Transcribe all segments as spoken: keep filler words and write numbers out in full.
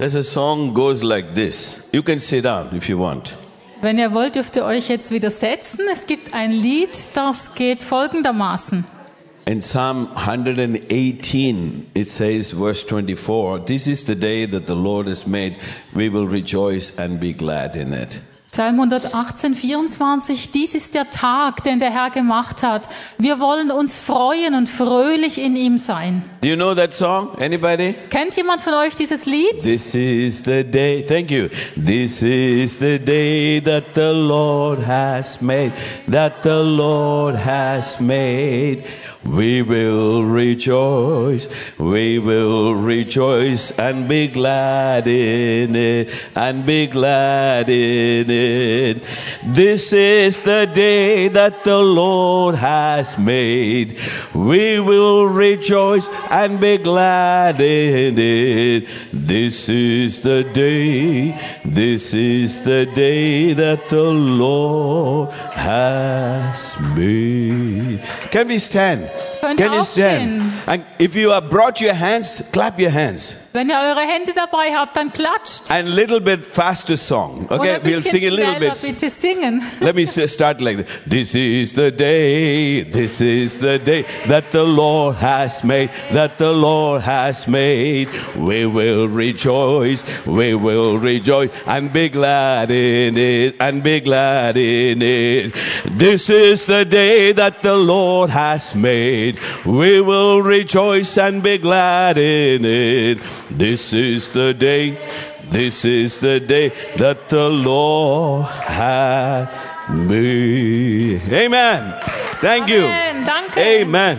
There's a song goes like this. You can sit down if you want. Wenn ihr wollt, dürft ihr euch jetzt wieder setzen. Es gibt ein Lied, das geht folgendermaßen. In Psalm one eighteen, it says, verse twenty-four, "This is the day that the Lord has made. We will rejoice and be glad in it." Psalm hundertachtzehn, vierundzwanzig, dies ist der Tag, den der Herr gemacht hat. Wir wollen uns freuen und fröhlich in ihm sein. Do you know that song? Anybody? Kennt jemand von euch dieses Lied? This is the day, thank you. This is the day that the Lord has made, that the Lord has made. We will rejoice, we will rejoice and be glad in it, and be glad in it. This is the day that the Lord has made. We will rejoice and be glad in it. This is the day, this is the day that the Lord has made. Can we stand? Könnt Can ihr you stand? aufstehen? And if you have brought your hands, clap your hands. Wenn ihr eure Hände dabei habt, dann klatscht. And a little bit faster song. Oder Okay, ein we'll bisschen sing a little schneller, bit. bitte singen. Let me s- start like this. This is the day, this is the day that the Lord has made, that the Lord has made. We will rejoice, we will rejoice and be glad in it, and be glad in it. This is the day that the Lord has made. We will rejoice and be glad in it. This is the day, this is the day that the Lord has made. Amen. Thank you. Amen. Danke. Amen.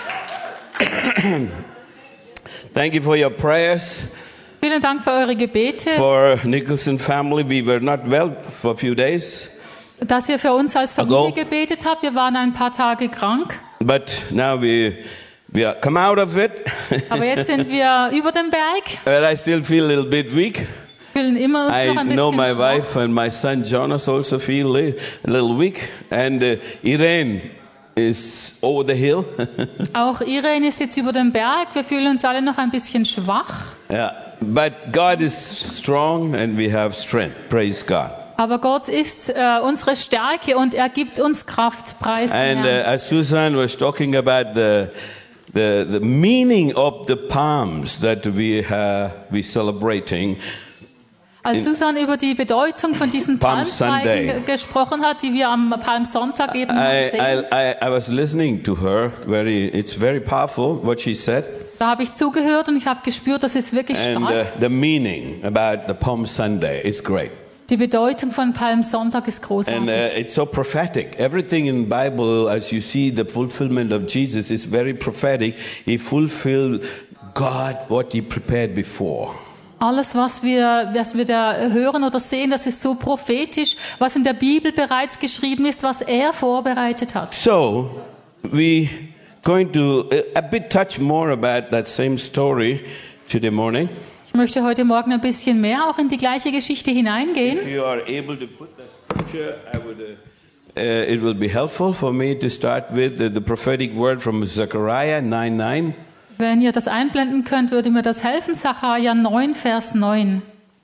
Thank you for your prayers. Vielen Dank für eure Gebete, For Nicholson family, we were not well for a few days, dass ihr für uns als Familie Ago. gebetet habt. Wir waren ein paar Tage krank, but now we we are come out of it. aber jetzt sind wir über dem Berg, But I still feel a little bit weak. fühlen immer uns noch I ein know bisschen my schwach. wife and my son Jonas also feel li- a little weak, and uh, Irene is over the hill. Auch Irene ist jetzt über dem Berg. Wir fühlen uns alle noch ein bisschen schwach. Yeah, but God is strong and we have strength. Praise God. Aber Gott ist äh, unsere Stärke und er gibt uns Kraft. Preis den And uh, Herrn. as Susan was talking about the the the meaning of the palms that we uh, we celebrating, Als Susan über die Bedeutung von diesen Palm Palmzweigen Sunday. ge- gesprochen hat, die wir am Palmsonntag eben I, sehen, I I I was listening to her. Very, it's very powerful what she said, da habe ich zugehört und ich habe gespürt, das ist wirklich and uh, stark. the meaning about the Palm Sunday is great. Die Bedeutung von Palmsonntag ist And großartig. uh, it's so prophetic. Everything in the Bible, as you see, the fulfillment of Jesus is very prophetic. He fulfilled God what He prepared before. Alles, was wir, was wir da hören oder sehen, das ist so prophetisch, was in der Bibel bereits geschrieben ist, was er vorbereitet hat. So we going to uh, a bit touch more about that same story today morning. Ich möchte heute Morgen ein bisschen mehr auch in die gleiche Geschichte hineingehen. If you are able to put that scripture, I would. Uh, uh, it will be helpful for me to start with uh, the prophetic word from Zechariah nine nine. Wenn ihr das einblenden könnt, würde mir das helfen. Sacharja neun, Vers neun.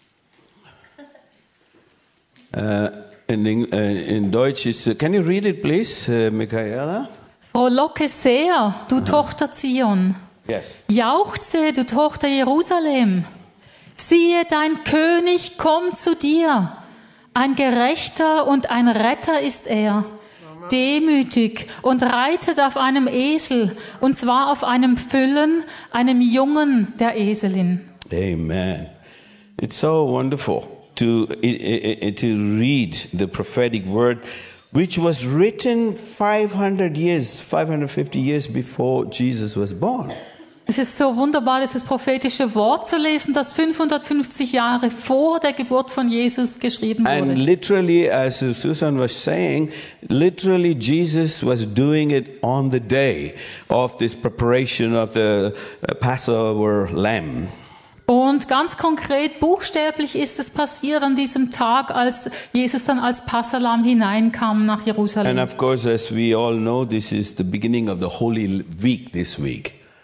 Uh, in, Eng- uh, in Deutsch is, uh, can you read it please, uh, Michaela? Frohlocke sehr, du Tochter Zion. Yes. Jauchze, du Tochter Jerusalem. Siehe, dein König kommt zu dir. Ein Gerechter und ein Retter ist er. Demütig und reitet auf einem Esel, und zwar auf einem Füllen, einem Jungen der Eselin. Amen. It's so wonderful to i- i- to read the prophetic word, which was written five hundred years, five hundred fifty years before Jesus was born. Es ist so wunderbar, dieses prophetische Wort zu lesen, das fünfhundertfünfzig Jahre vor der Geburt von Jesus geschrieben And wurde. literally, as Susan was saying, literally Jesus was doing it on the day of this preparation of the uh, Passover lamb. Und ganz konkret, buchstäblich ist es passiert an diesem Tag, als Jesus dann als Passalam hineinkam nach And Jerusalem. of course, as we all know, this is the beginning of the Holy Week this week.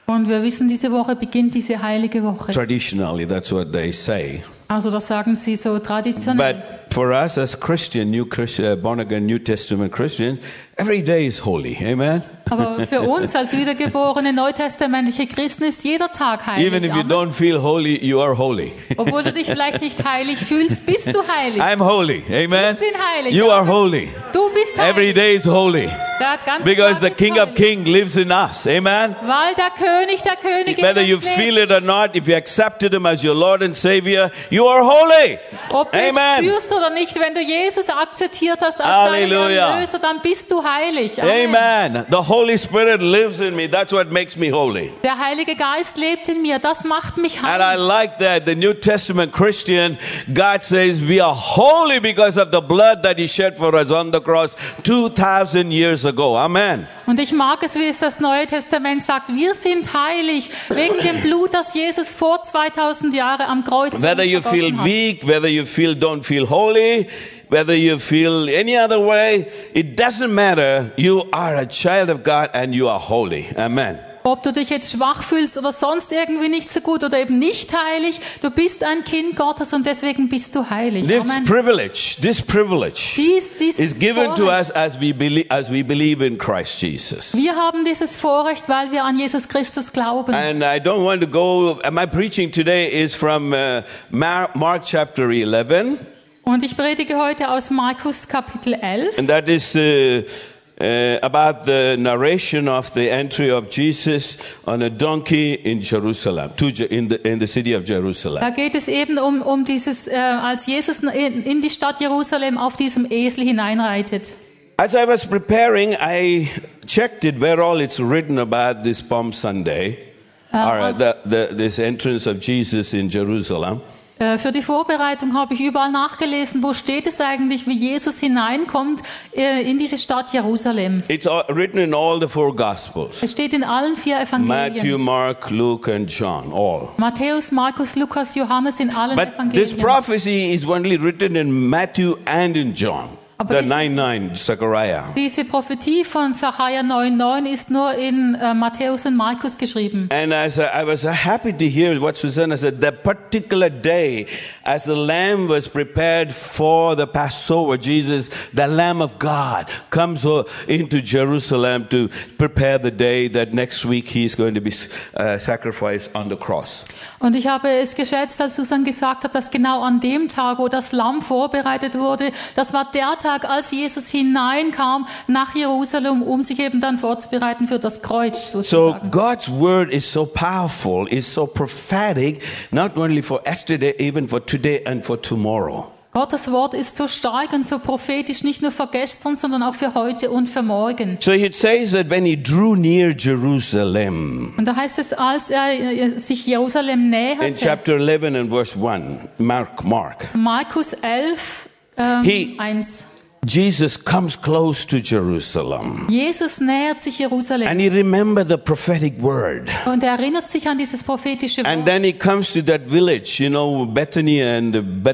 Und wir wissen, diese Woche beginnt diese heilige Woche. Traditionally, that's what they say. Also das sagen sie so traditionell. But for us as Christian, new Christian, born again, New Testament Christians, every day is holy. Amen. Aber für uns als wiedergeborene neutestamentliche Christen ist jeder Tag heilig. Even if you Amen. don't feel holy, you are holy. Obwohl du dich vielleicht nicht heilig fühlst, bist du heilig. I'm holy. Amen. Ich bin heilig. You are Amen. holy. Du bist Every heilig. day is holy. Der ganze Because Tag the ist King of heilig. Kings lives in us. Amen. Weil der König der Könige Whether in you uns feel lebt. it or not, if you accepted him as your Lord and Savior, you are holy. Ob du es Amen. spürst oder nicht, wenn du Jesus akzeptiert hast als Halleluja. deinen Erlöser, dann bist du heilig. Amen. Amen. The Holy Spirit lives in me. That's what makes me holy. Der Heilige Geist lebt in mir, das macht mich And I heilig. like that. The New Testament Christian, God says we are holy because of the blood that he shed for us on the cross two thousand years ago. Amen. Und ich mag es, wie es das Neue Testament sagt, wir sind heilig wegen dem Blut, das Jesus vor zweitausend Jahren am Kreuz für Whether uns you feel vergossen hat. weak, whether you feel don't feel holy, whether you feel any other way, it doesn't matter. You are a child of God and you are holy. Amen. Ob du dich jetzt schwach fühlst oder sonst irgendwie nicht so gut oder eben nicht heilig, du bist ein Kind Gottes und deswegen bist du heilig. This Amen. privilege, this privilege Dies, dieses is given to Vorrecht. us as we believe, as we believe in Christ Jesus. Wir haben dieses Vorrecht, weil wir an Jesus Christus glauben. And I don't want to go, my preaching today is from uh, Mar- Mark chapter eleven. Und ich predige heute aus Markus Kapitel elf. And that is uh, uh, about the narration of the entry of Jesus on a donkey in Jerusalem, to Je- in the in the city of Jerusalem. Da geht es eben um, um dieses, äh, als Jesus in, in die Stadt Jerusalem auf diesem Esel hineinreitet. As I was preparing, I checked it where all it's written about this Palm Sunday, or the, the, this entrance of Jesus in Jerusalem. Äh, für die Vorbereitung habe ich überall nachgelesen, wo steht es eigentlich, wie Jesus hineinkommt äh, in diese Stadt Jerusalem. It's all, written in all the four Gospels: Es steht in allen vier Evangelien. Matthew, Mark, Luke, and John. All. Matthäus, Markus, Lukas, Johannes in allen But this Evangelien. prophecy is only written in Matthew and in John. Aber The diese- nine nine, Zechariah. Diese Prophetie von Sacharja neun neun ist nur in äh, Matthäus und Markus geschrieben. And as I, I was happy to hear what Susanna said, that particular day, as the lamb was prepared for the Passover, Jesus, the Lamb of God, comes o- into Jerusalem to prepare the day that next week he is going to be uh, sacrificed on the cross. Und ich habe es geschätzt, als Susan gesagt hat, dass genau an dem Tag, wo das Lamm vorbereitet wurde, das war der Tag, als Jesus hineinkam nach Jerusalem, um sich eben dann vorzubereiten für das Kreuz So sozusagen. God's word is so powerful, is so prophetic, not only for yesterday, even for today and for tomorrow. Gottes Wort ist so stark und so prophetisch, nicht nur für gestern, sondern auch für heute und für morgen. So it says that when he drew near Jerusalem, Und da heißt es, als er äh, sich Jerusalem in näherte, chapter eleven and verse one, Mark, Mark, Markus elf, ähm, He- eins. Jesus comes close to Jerusalem. Jesus nähert sich Jerusalem And he remembered the prophetic word. und er erinnert sich an dieses prophetische And Wort. then he comes to that village, you know, Bethany and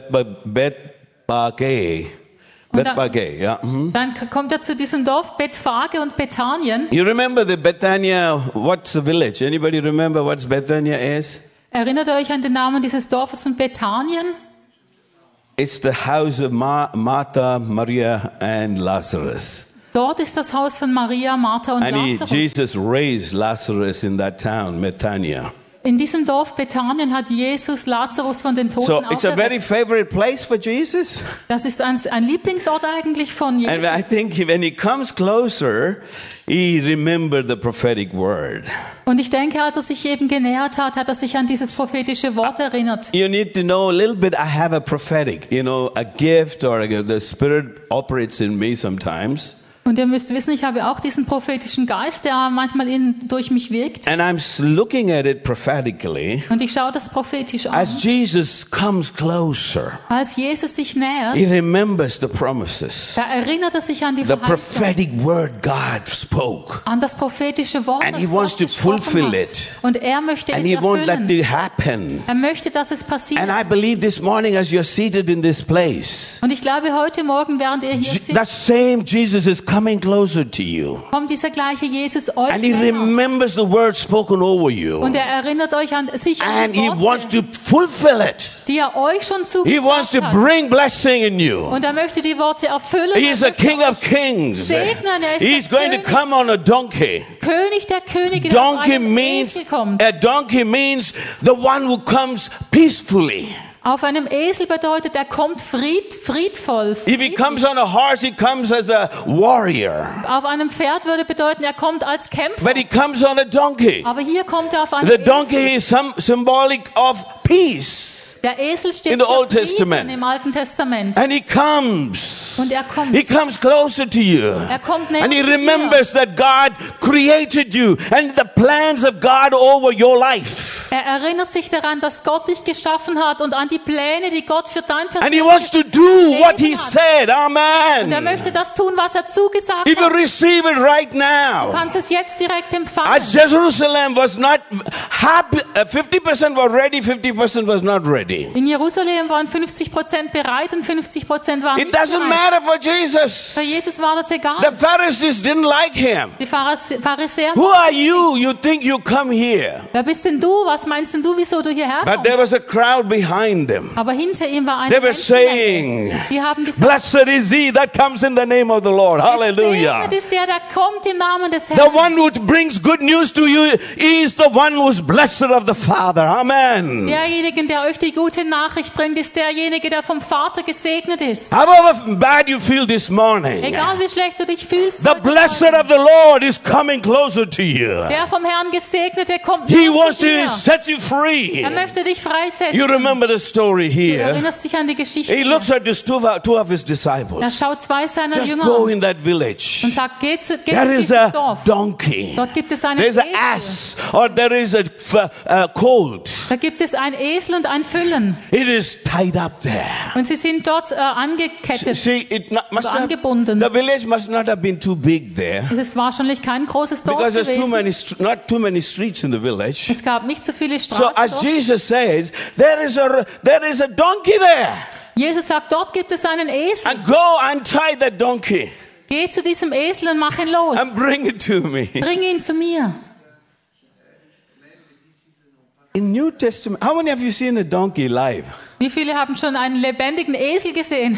Bethbage. Und da- Bethbage, yeah. mhm. Dann k- kommt er zu diesem Dorf Bethphage und Bethanien. You remember the Bethania, what's the village? Anybody remember what Bethania is? Erinnert ihr euch an den Namen dieses Dorfes von Bethanien? It's the house of Ma- Martha, Maria, and Lazarus. Dort ist das Haus von Maria, Martha und And he, Lazarus. Jesus raised Lazarus in that town, Bethania. In diesem Dorf Bethanien hat Jesus Lazarus von den Toten So it's a very auferweckt. favorite place for Jesus. Das ist ein, ein Lieblingsort eigentlich von And I Jesus. think when he comes closer, he remembered the prophetic word. Und ich denke, als er sich eben genähert hat, hat er sich an dieses prophetische Wort erinnert. You need to know a little bit. I have a prophetic, you know, a gift, or a, the Spirit operates in me sometimes. Und ihr müsst wissen, ich habe auch diesen prophetischen Geist, der manchmal in, durch mich wirkt. And I'm s- looking at it prophetically. Und ich schaue das prophetisch an. As Jesus comes closer, Als Jesus sich nähert, he remembers the promises, da erinnert er sich an die the Verheißung, prophetic word God spoke. an das prophetische Wort, And das he wants Gott to gesprochen fulfill hat. it. Und er möchte And es he won't let erfüllen. it happen. Er möchte, dass es passiert. And I believe this morning as you're seated in this place, Und ich glaube, heute Morgen, während ihr hier Je- sitzt, that same Jesus is coming closer to you. kommt dieser gleiche Jesus euch And he näher. remembers the word spoken over you. Und er erinnert euch an sich an And die he wants Worte, to fulfill it. die er euch schon He wants to zugesagt hat. bring blessing in you. Und er möchte die Worte erfüllen. He Er is the möchte King euch of Kings. segnen. Er ist He's der going to König, come on a donkey. König der Könige, der auf Donkey einem means, Esel kommt. a donkey means the one who comes peacefully. Auf einem Esel bedeutet, er kommt fried, friedvoll. If he friedlich. comes on a horse, he comes as a warrior. Auf einem Pferd würde bedeuten, er kommt als Kämpfer. But he comes on a donkey. Aber hier kommt er auf einem The Esel. donkey is some symbolic of peace. Der Esel steht in the für Old Frieden Testament. im Alten Testament. And he comes. Und er kommt. He comes closer to you. Er kommt näher And he zu dir. remembers that God created you and the plans of God over your life. Er erinnert sich daran, dass Gott dich geschaffen hat und an die Pläne, die Gott für dein And he wants persönliches to do what he Leben hat. said. Und er Amen. möchte das tun, was er zugesagt If you hat. receive it right Du now. kannst es jetzt direkt empfangen. As Jerusalem was not happy, uh, fifty percent were ready, fifty percent was not ready. In Jerusalem waren fünfzig Prozent bereit und fünfzig Prozent waren It nicht doesn't bereit. matter for Jesus. Für Jesus war das The egal. Pharisees didn't like him. Die Pharise- Pharisäer, Who are you? You think you come here? wer bist denn du? Was meinst denn du, wieso du hierher But there kommst? was a crowd behind them. Aber hinter ihm war eine They were Menschenmenge. saying, Die haben gesagt, blessed is he that comes in the name of the Lord. Hallelujah. gesegnet ist der, der kommt im Namen des The Herrn. one who brings good news to you is the one who's blessed of the Father. Amen. Derjenige, der euch die gute Nachricht bringt, ist derjenige, der vom Vater gesegnet ist. However bad you feel this morning, Egal wie schlecht du dich fühlst, the heute blessed Morgen, of the Lord is coming closer to you. der vom Herrn Gesegnete kommt He näher wants zu dir. to set you free. Er möchte dich freisetzen. You remember the story Du here. erinnerst dich an die Geschichte. He looks at his two, two of his Er disciples. schaut zwei seiner Just Jünger go an in that village. und sagt, geh zu, geh There zu is diesem a Dorf. donkey. Dort gibt es einen There's an Esel. ass, or there is a f- uh, colt. Da gibt es ein Esel und ein Füllen. It is tied up there. Und sie sind dort äh, angekettet. See, it not, must Also have, angebunden. the village must not have been too big there, Es ist wahrscheinlich kein großes Dorf because there's too gewesen. many, str- not too many streets in the village. Es gab nicht so viele So Straßen as dort. Jesus says, there is a there is a donkey there, Jesus sagt, dort gibt es einen Esel. and go untie that donkey Geh zu diesem Esel und mach ihn los. and bring it to me. Bring ihn zu mir. In New Testament, how many of you seen a donkey live? Wie viele haben schon einen lebendigen Esel gesehen?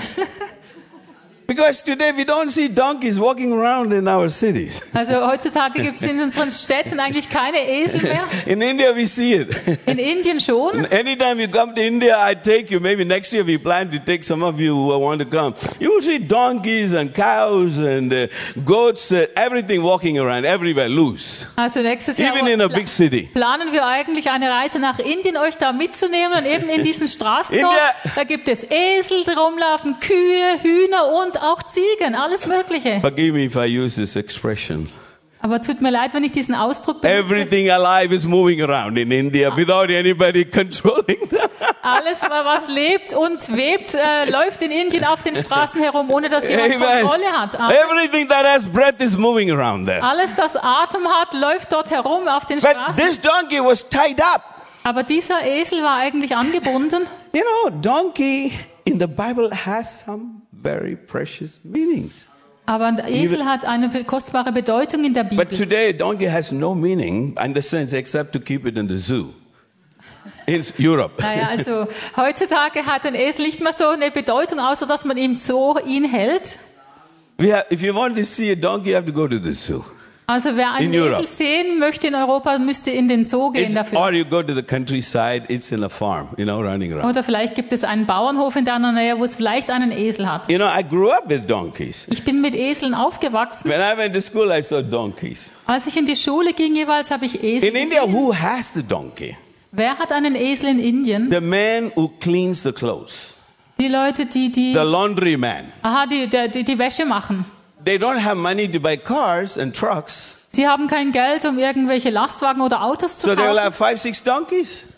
Because today we don't see donkeys walking around in our cities. Also heutzutage gibt es in unseren Städten eigentlich keine Esel mehr. In India we see it. In Indien schon. Anytime you come to India, I take you. Maybe next year we plan to take some of you who want to come. You will see donkeys and cows and uh, goats, uh, everything walking around everywhere loose. Also nächstes Jahr Even in a big city. planen wir eigentlich eine Reise nach Indien, euch da mitzunehmen. Und eben in diesen Straßen dort, India- da gibt es Esel, die rumlaufen, Kühe, Hühner und auch Ziegen, alles Mögliche. Forgive me if I use this expression. Aber tut mir leid, wenn ich diesen Ausdruck benutze. Everything alive is moving around in India without anybody controlling them. Alles, was lebt und webt, äh, läuft in Indien auf den Straßen herum, ohne dass jemand Amen. Kontrolle hat. Amen. Everything that has breath is moving around there. Alles, das Atem hat, läuft dort herum auf den But Straßen. this donkey was tied up. Aber dieser Esel war eigentlich angebunden. You know, donkey in the Bible has some very precious meanings. Aber der Esel hat eine kostbare Bedeutung in der But Bibel. today, donkey has no meaning in the sense except to keep it in the zoo in Europe. Naja, also heutzutage hat ein Esel nicht mehr so eine Bedeutung, außer dass man im Zoo ihn hält. We have, if you want to see a donkey, you have to go to the zoo. Also wer einen In Europe. Esel sehen möchte in Europa, müsste in den Zoo gehen It's, dafür. or you go to the countryside, it's in a farm, you know, running around. Oder vielleicht gibt es einen Bauernhof in deiner Nähe, wo es vielleicht einen Esel hat. You know, I grew up with donkeys. Ich bin mit Eseln aufgewachsen. When I went to school, I saw donkeys. Als ich in die Schule ging jeweils, habe ich Esel In India, gesehen. who has the donkey? Wer hat einen Esel in Indien? The man who cleans the clothes. Die Leute, die die, The laundry man. aha, die, der- die die Wäsche machen. They don't have money to buy cars and trucks. Sie haben kein Geld, um irgendwelche Lastwagen oder Autos zu So they will kaufen. have five, six donkeys.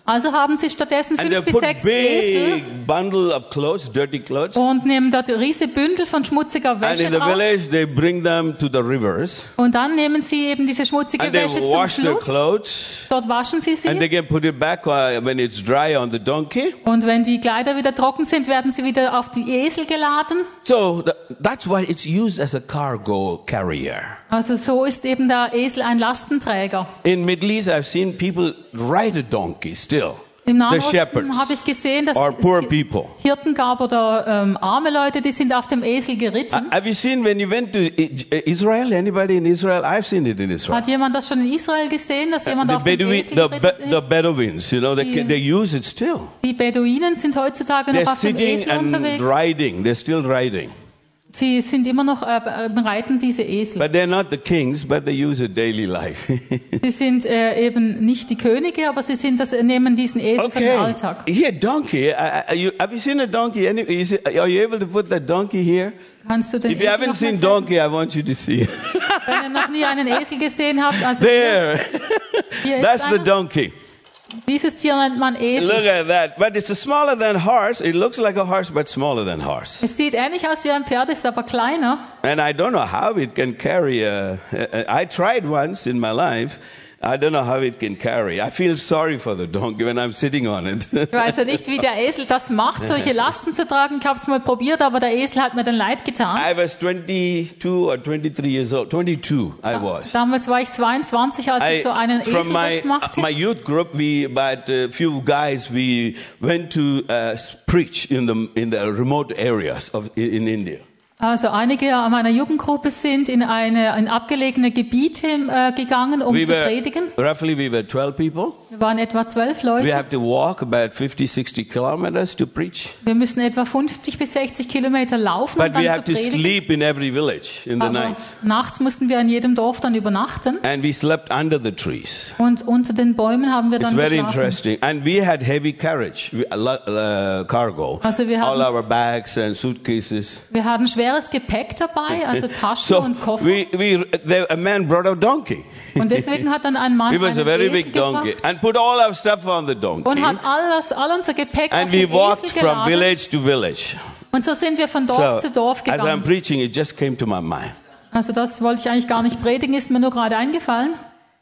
Also haben sie stattdessen And they fünf bis put sechs Esel big bundle of clothes, dirty clothes. und nehmen dort riesige Bündel von schmutziger And Wäsche in the drauf. village, they bring them to the rivers. Und dann nehmen sie eben diese schmutzige And they Wäsche zum wash their Fluss. clothes. Dort waschen sie And they sie. can put it back uh, when it's dry on the donkey. Und wenn die Kleider wieder trocken sind, werden sie wieder auf die Esel geladen. So th- that's why it's used as a cargo carrier. Also so ist eben der Esel ein Lastenträger. In Middle East, I've seen people ride a donkey still. Im The Nahen shepherds Osten habe ich gesehen, dass or poor es people. Hirten gab oder ähm, arme Leute, die sind auf dem Esel geritten. Have you seen when you went to I- Israel? Anybody in Israel? I've seen it in Israel. Hat jemand das schon in Israel gesehen, dass jemand The, auf dem Bedouin, Esel the, Be- geritten the ist? Bedouins, you know, they, Die- they use it still. Die Beduinen sind heutzutage They're noch auf dem sitting Esel and unterwegs. riding. They're still riding. Sie sind immer noch äh, reiten diese Esel. But they're not the kings, but they use it daily life. Sie sind äh, eben nicht die Könige, aber sie sind das, nehmen diesen Esel für den Okay. Alltag. Here, donkey. I, I, you, have you seen a donkey? Any, is it, are you able to put that donkey here? Kannst du den If you Esel haven't noch mal seen zeigen? donkey, I want you to see it. Wenn ihr noch nie einen Esel gesehen habt, also There. hier, hier That's ist the einer. donkey. Dieses Tier nennt man Esel. Look at that. But it's smaller than horse. It looks like a horse, but smaller than horse. Es sieht ähnlich aus wie ein Pferd, ist aber kleiner. And I don't know how it can carry a, a, I tried once in my life. I don't know how it can carry. I feel sorry for the donkey when I'm sitting on it. Ich weiß ja nicht, wie der Esel das macht, solche Lasten zu tragen. Ich habe es mal probiert, aber der Esel hat mir dann leid getan. I was twenty-two or twenty-three years old. twenty-two I was. Damals war ich zweiundzwanzig, als I, ich so einen from Esel my, wegmachte. my youth group, we, about a few guys, we went to uh, preach in the, in the remote areas of, in India. Also einige meiner Jugendgruppe sind in eine in abgelegene Gebiete äh, gegangen, um We zu were, predigen. roughly we were twelve people. Wir waren etwa zwölf We Leute. have to walk about fifty, sixty kilometers to preach. Wir müssen etwa fünfzig bis sechzig Kilometer laufen, um But we dann have zu to predigen. sleep in every village in the Aber night. nachts mussten wir in jedem Dorf dann übernachten. And we slept under the trees. Und unter den Bäumen haben wir It's dann very geschlafen. interesting. And we had heavy carriage, we- uh, uh, cargo. Also wir All hatten- our bags and suitcases. Wir hatten schweres Gepäck dabei, also Taschen So und Koffer. we, we, there, a man brought a donkey. Und deswegen hat dann ein Mann It was a einen very Esel big donkey. gebracht And put all our stuff on the donkey. und hat alles, all unser Gepäck And auf we den walked Esel from geladen. village to village. Und so sind wir von Dorf So zu Dorf as I'm gegangen. preaching, it just came to my mind. Also das wollte ich eigentlich gar nicht predigen, ist mir nur gerade eingefallen.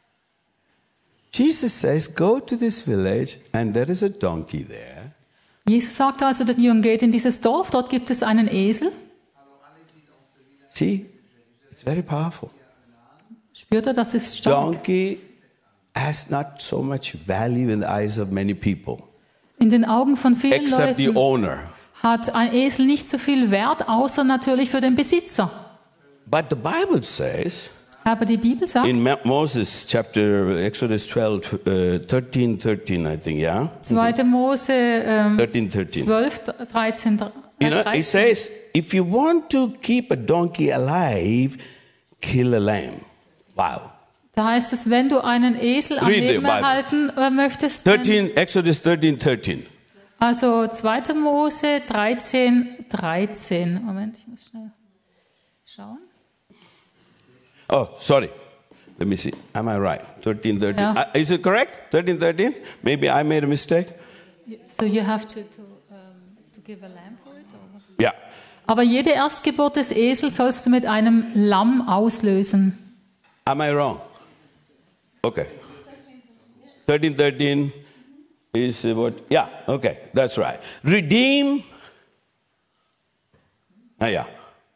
Jesus says, go to this village and there is a donkey there. Jesus sagte also den Jüngern, geht in dieses Dorf, dort gibt es einen Esel. See, it's very powerful. Spürt er, das ist stark. Donkey has not so much value in the eyes of many people, In den Augen von vielen except the Leuten owner. hat ein Esel nicht so viel Wert, außer natürlich für den Besitzer. But the Bible says Aber die Bibel sagt, in Ma- Moses chapter Exodus twelve, uh, thirteen, thirteen, I think, yeah, zweite Mose ähm, thirteen, thirteen. zwölf, dreizehn, You know, dreizehn. it says, if you want to keep a donkey alive, kill a lamb. Wow. Da heißt es, wenn du einen Esel am Read the Leben Bible. erhalten äh, möchtest, dann, thirteen, Exodus thirteen, thirteen. also zweite Mose dreizehn, dreizehn. Moment, ich muss schnell schauen. Oh, sorry. Let me see. Am I right? thirteen, thirteen. Yeah. Uh, is it correct? thirteen, thirteen? Maybe I made a mistake. So you have to, to, um, to give a lamb for it? Or what? Yeah. Aber jede Erstgeburt des Esels sollst du mit einem Lamm auslösen. Am I wrong? Okay. thirteen, thirteen is uh, what? Yeah, okay. That's right. Redeem. Ah, yeah.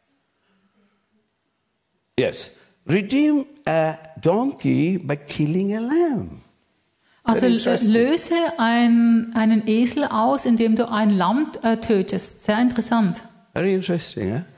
Yes. Redeem a donkey by killing a lamb. Also Very äh, interesting. löse ein, einen Esel aus, indem du ein Lamm äh, tötest. Sehr interessant. Very interesting, huh?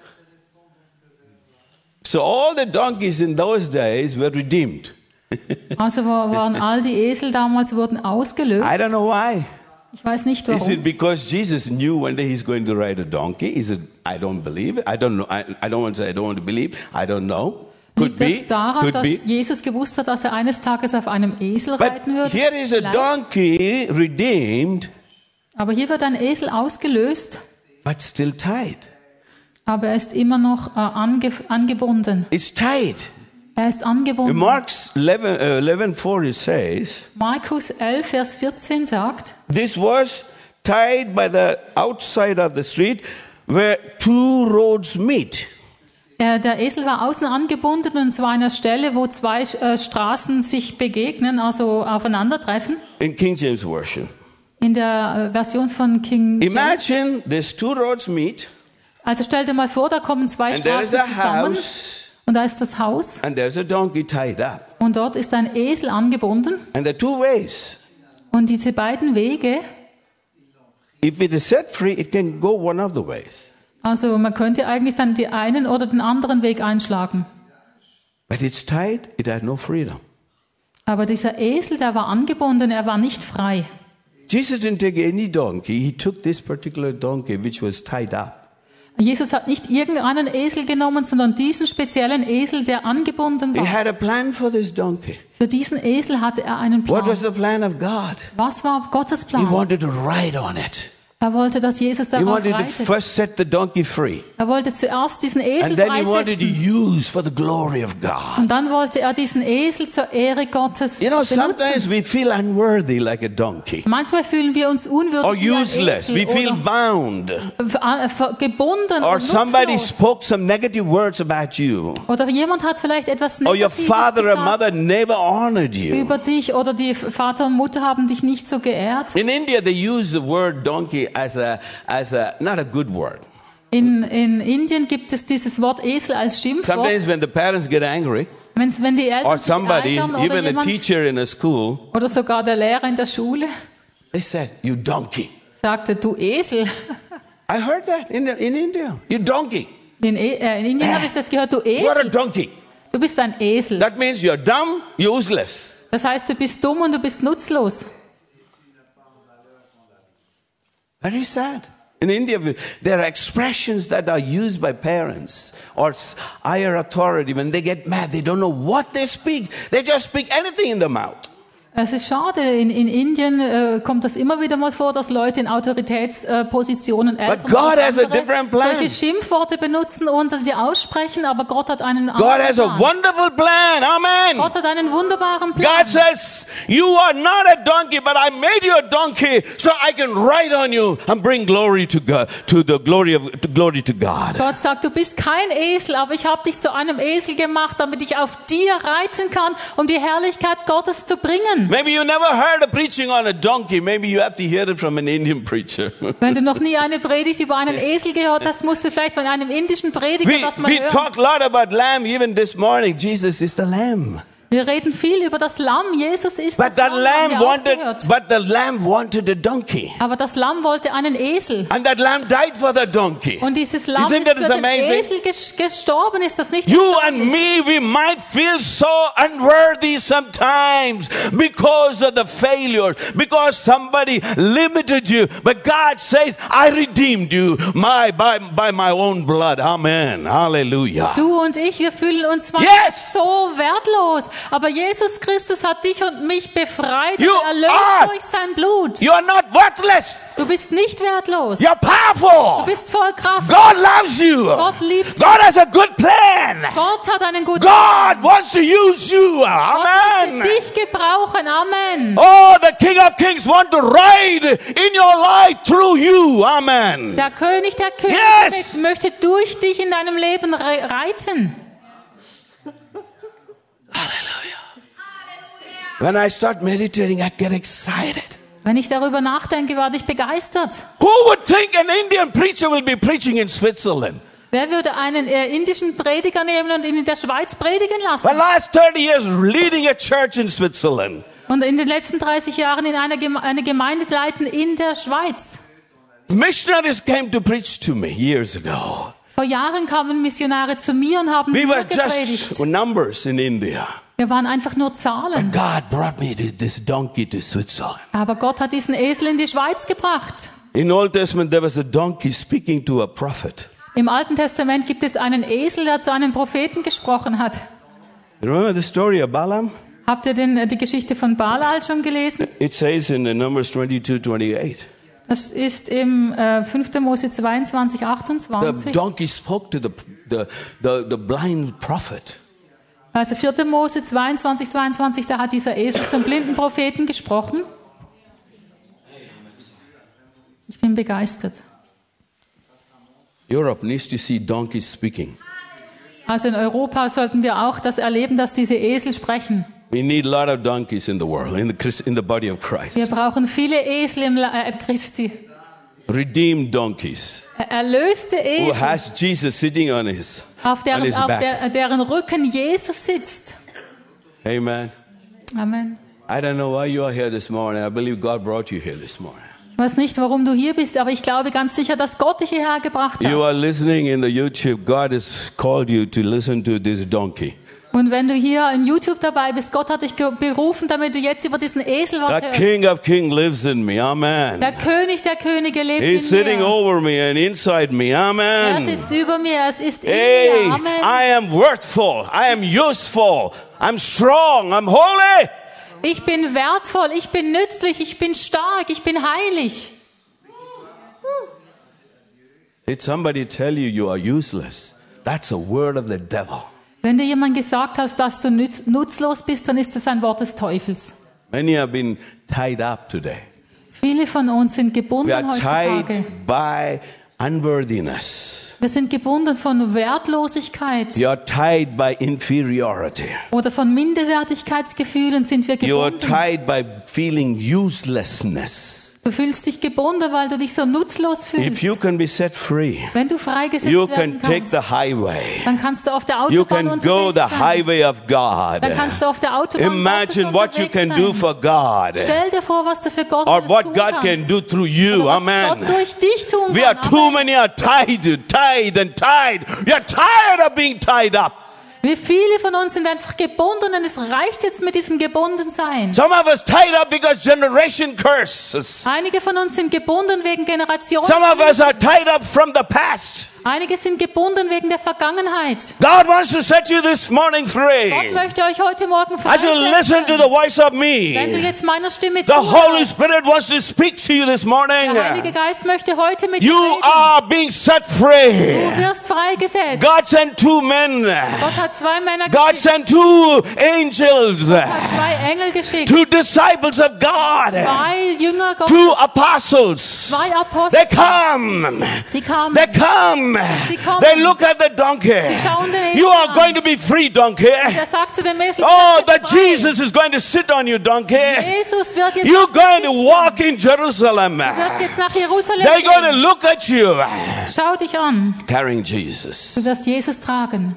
So all the donkeys in those days were redeemed. Also war- waren all die Esel damals wurden ausgelöst. I don't know why. Ich weiß nicht Is it warum. because Jesus knew one day he's going to ride a donkey? Is it, I don't believe it. I don't know. I, I don't want to say I don't want to believe. I don't know. Could Liegt be. es daran, Could dass be. Jesus gewusst hat, dass er eines Tages auf einem Esel But reiten würde? here is a Vielleicht. donkey redeemed, Aber hier wird ein Esel ausgelöst, but still tied. aber er ist immer noch äh, ange angebunden. It's tied. Er ist In angebunden. Mark eleven, uh, eleven four it says, Markus elf, Vers vierzehn sagt, this was tied by the outside of the street where two roads meet. er, der Esel war außen angebunden und zwar an einer Stelle, wo zwei äh, Straßen sich begegnen, also aufeinandertreffen. In King James Version. In der äh, Version von King James. Imagine these two roads meet Also stell dir mal vor, da kommen zwei and there is Straßen a zusammen house und da ist das Haus and there's a donkey tied up. und dort ist ein Esel angebunden And the two ways, und diese beiden Wege, if it is set free, it can go one of the ways. also man könnte eigentlich dann den einen oder den anderen Weg einschlagen. But it's tied, it has no freedom. Aber dieser Esel, der war angebunden, er war nicht frei. Jesus didn't take any donkey. He took this particular donkey which was tied up. Jesus hat nicht irgendeinen Esel genommen, sondern diesen speziellen Esel, der angebunden He war. had a plan for this donkey. Für diesen Esel hatte er einen What was Plan. the plan of God? Was war Gottes He Plan? wanted to ride on it. Er wollte, dass Jesus He darauf wanted to reitet. first set the donkey free. Er wollte zuerst diesen Esel And then he wanted to freisetzen. use for the glory of God. Und dann wollte er diesen Esel zur Ehre Gottes You know, sometimes benutzen. we feel unworthy like a donkey. Manchmal fühlen wir uns Or unwürdig wie ein useless. We Esel feel oder bound. ver- ver- gebunden Or und somebody nutzlos. spoke some negative words about you. Oder jemand hat vielleicht etwas Or your Negatives father or gesagt mother never honored you. über dich oder die Vater und Mutter haben dich nicht so geehrt. In India, they use the word donkey as a, as a, not a good word. In, in Indien gibt es dieses Wort Esel als Schimpfwort. Sometimes when the parents get angry, Wenn's, wenn die Eltern or sich somebody, ärgern oder, even a jemand, teacher in a school, oder sogar der Lehrer in der Schule they said, you donkey. sagte, du Esel. I heard that in, in India. You donkey. In, E- äh, in Indien habe ich das gehört, du You're a Esel. donkey. Du bist ein Esel. That means you're dumb, useless. Das heißt, du bist dumm und du bist nutzlos. Very sad. In India, there are expressions that are used by parents or higher authority. When they get mad, they don't know what they speak. They just speak anything in the mouth. Es ist schade, in, in Indien äh, kommt das immer wieder mal vor, dass Leute in Autoritätspositionen äh, But God has a different plan. solche Schimpfworte benutzen und sie aussprechen, aber Gott hat einen God anderen has a Plan. wonderful plan. Amen. Gott hat einen wunderbaren Plan. God says, you are not a donkey, but I made you a donkey so I can ride on you and bring glory to God, to the glory of to glory to God. Gott sagt, du bist kein Esel, aber ich habe dich zu einem Esel gemacht, damit ich auf dir reiten kann, um die Herrlichkeit Gottes zu bringen. Maybe you never heard a preaching on a donkey. Maybe you have to hear it from an Indian preacher. Wenn du noch nie eine Predigt über einen Esel gehört hast, musst du vielleicht von einem indischen Prediger We, das mal we hören. talk a lot about lamb even this morning. Jesus is the lamb. Wir reden viel über das Lamm. Jesus ist But das that Lamm, haben lamb wir wanted, auch gehört. but the lamb wanted a donkey. Aber das Lamm wollte einen Esel. And that lamb died for the donkey. Und dieses Lamm Isn't ist that für den amazing? Esel ges- gestorben. Ist das nicht You erstaunlich? and me, we might feel so unworthy sometimes because of the failure, because somebody limited you. But God says, I redeemed you my, by, by my own blood. Amen. Hallelujah. Du und ich, wir fühlen uns manchmal Yes! so wertlos. Aber Jesus Christus hat dich und mich befreit You und erlöst are- durch sein Blut. You are not worthless. Du bist nicht wertlos. You're Du powerful. bist voll Kraft. God loves you. Gott liebt dich. God has a good plan. Gott hat einen guten God wants to use you. Gott Amen. möchte dich gebrauchen. Amen. Oh, the King of Kings wants to ride in your life through you. Amen. Der König der Könige Yes! möchte durch dich in deinem Leben re- reiten. When I start meditating, I get excited. Wenn ich darüber nachdenke, werde ich begeistert. Who would think an Indian preacher will be preaching in Switzerland? Wer würde einen äh, indischen Prediger nehmen und ihn in der Schweiz predigen lassen? For the last thirty years, leading a church in Switzerland. Und in den letzten dreißig Jahren in einer Geme eine Gemeinde leiten in der Schweiz. Missionaries came to preach to me years ago. Vor Jahren kamen Missionare zu mir und haben We mir were gepredigt. just numbers in India. Wir waren einfach nur Zahlen. God brought me to this donkey to Switzerland. Aber Gott hat diesen Esel in die Schweiz gebracht. In Old Testament, there was a donkey speaking to a prophet. Im Alten Testament gibt es einen Esel, der zu einem Propheten gesprochen hat. Remember the story of Balaam? Habt ihr denn äh, die Geschichte von Balal schon gelesen? It says in the Numbers twenty-two, twenty-eight. Das ist im äh, fünften Mose zweiundzwanzig, The achtundzwanzig. donkey spoke to the, the, the, the blind prophet. Also vierte Mose zweiundzwanzig, zweiundzwanzig, da hat dieser Esel zum blinden Propheten gesprochen. Ich bin begeistert. Europe needs to see donkeys speaking. Also in Europa sollten wir auch das erleben, dass diese Esel sprechen. We need a lot of donkeys in the world, in the, Christ, in the body of Christ. Wir brauchen viele Esel im La- äh, Christi. Redeemed donkeys. Erlöste Who Esel, has Jesus sitting on his, auf, on deren, his auf back. der, deren Rücken Jesus sitzt. Amen. Amen. I don't know why you are here this morning. I believe God brought you here this morning. Ich weiß nicht, warum du hier bist, aber ich glaube ganz sicher, dass Gott dich hierher gebracht You hat. are listening in the YouTube. God has called you to listen to this donkey. Und wenn du hier in YouTube dabei bist, Gott hat dich ge- berufen, damit du jetzt über diesen Esel was The hörst. King of Kings lives in me. Amen. Der König der Könige lebt He's in sitting mir. over me and inside me. Er Amen. sitzt über mir, es ist in Hey, mir. Amen. I am worthful. I am useful. I'm strong. I'm holy. Ich bin wertvoll, ich bin nützlich, ich bin stark, ich bin heilig. Did somebody tell you you are useless? That's a word of the devil. Wenn dir jemand gesagt hat, dass du nütz- nutzlos bist, dann ist das ein Wort des Teufels. Many have been tied up today. Viele von uns sind We gebunden are heutzutage. tied by unworthiness. Wir sind gebunden von Wertlosigkeit You are tied by inferiority. oder von Minderwertigkeitsgefühlen sind wir You are gebunden. tied by feeling uselessness. Du fühlst dich gebunden, weil du dich so nutzlos If fühlst. you can be set free, Wenn du freigesetzt you werden can take kannst, the highway. dann kannst du auf der You Autobahn can go unterwegs the sein. highway of God. Dann kannst du auf der Autobahn Imagine Gottes what you unterwegs can do sein. for God, Stell dir vor, was du für Gott or alles what tun God kannst. can do through you. Oder was Gott Amen. durch dich tun We are kann. too Amen. many are tied, tied and tied. We are tired of being tied up. Wie viele von uns sind einfach gebunden und es reicht jetzt mit diesem Gebundensein. Some of us tied up because generation curses. Einige von uns sind gebunden wegen Generationen. Some of us are tied up from the past. Einige sind gebunden wegen der Vergangenheit. God wants to set you this morning Gott free. möchte euch heute Morgen As you listen to freisetzen. the voice of Wenn du me, jetzt meiner Stimme the Holy zuhörst, Spirit wants to speak to you this morning. der Heilige Geist möchte heute mit dir You reden. are being set free. Du wirst freigesetzt. God sent two men. Gott hat zwei Männer God geschickt. sent two angels, Gott hat zwei Engel geschickt. two disciples of God, Zwei Jünger two Gottes. apostles. Zwei Apostel. They come. Sie kamen. They come. Sie kommen. They look at the donkey. Sie schauen den You Esel are an. going to be free, donkey. Er sagt zu dem Esel, Oh, du bist that frei. Jesus is going to sit on you, donkey. Jesus wird jetzt You're auf dich going to sitzen. walk in Jerusalem. Du wirst jetzt nach Jerusalem They're going to gehen. look at you Schau dich an. carrying Jesus. Du wirst Jesus tragen.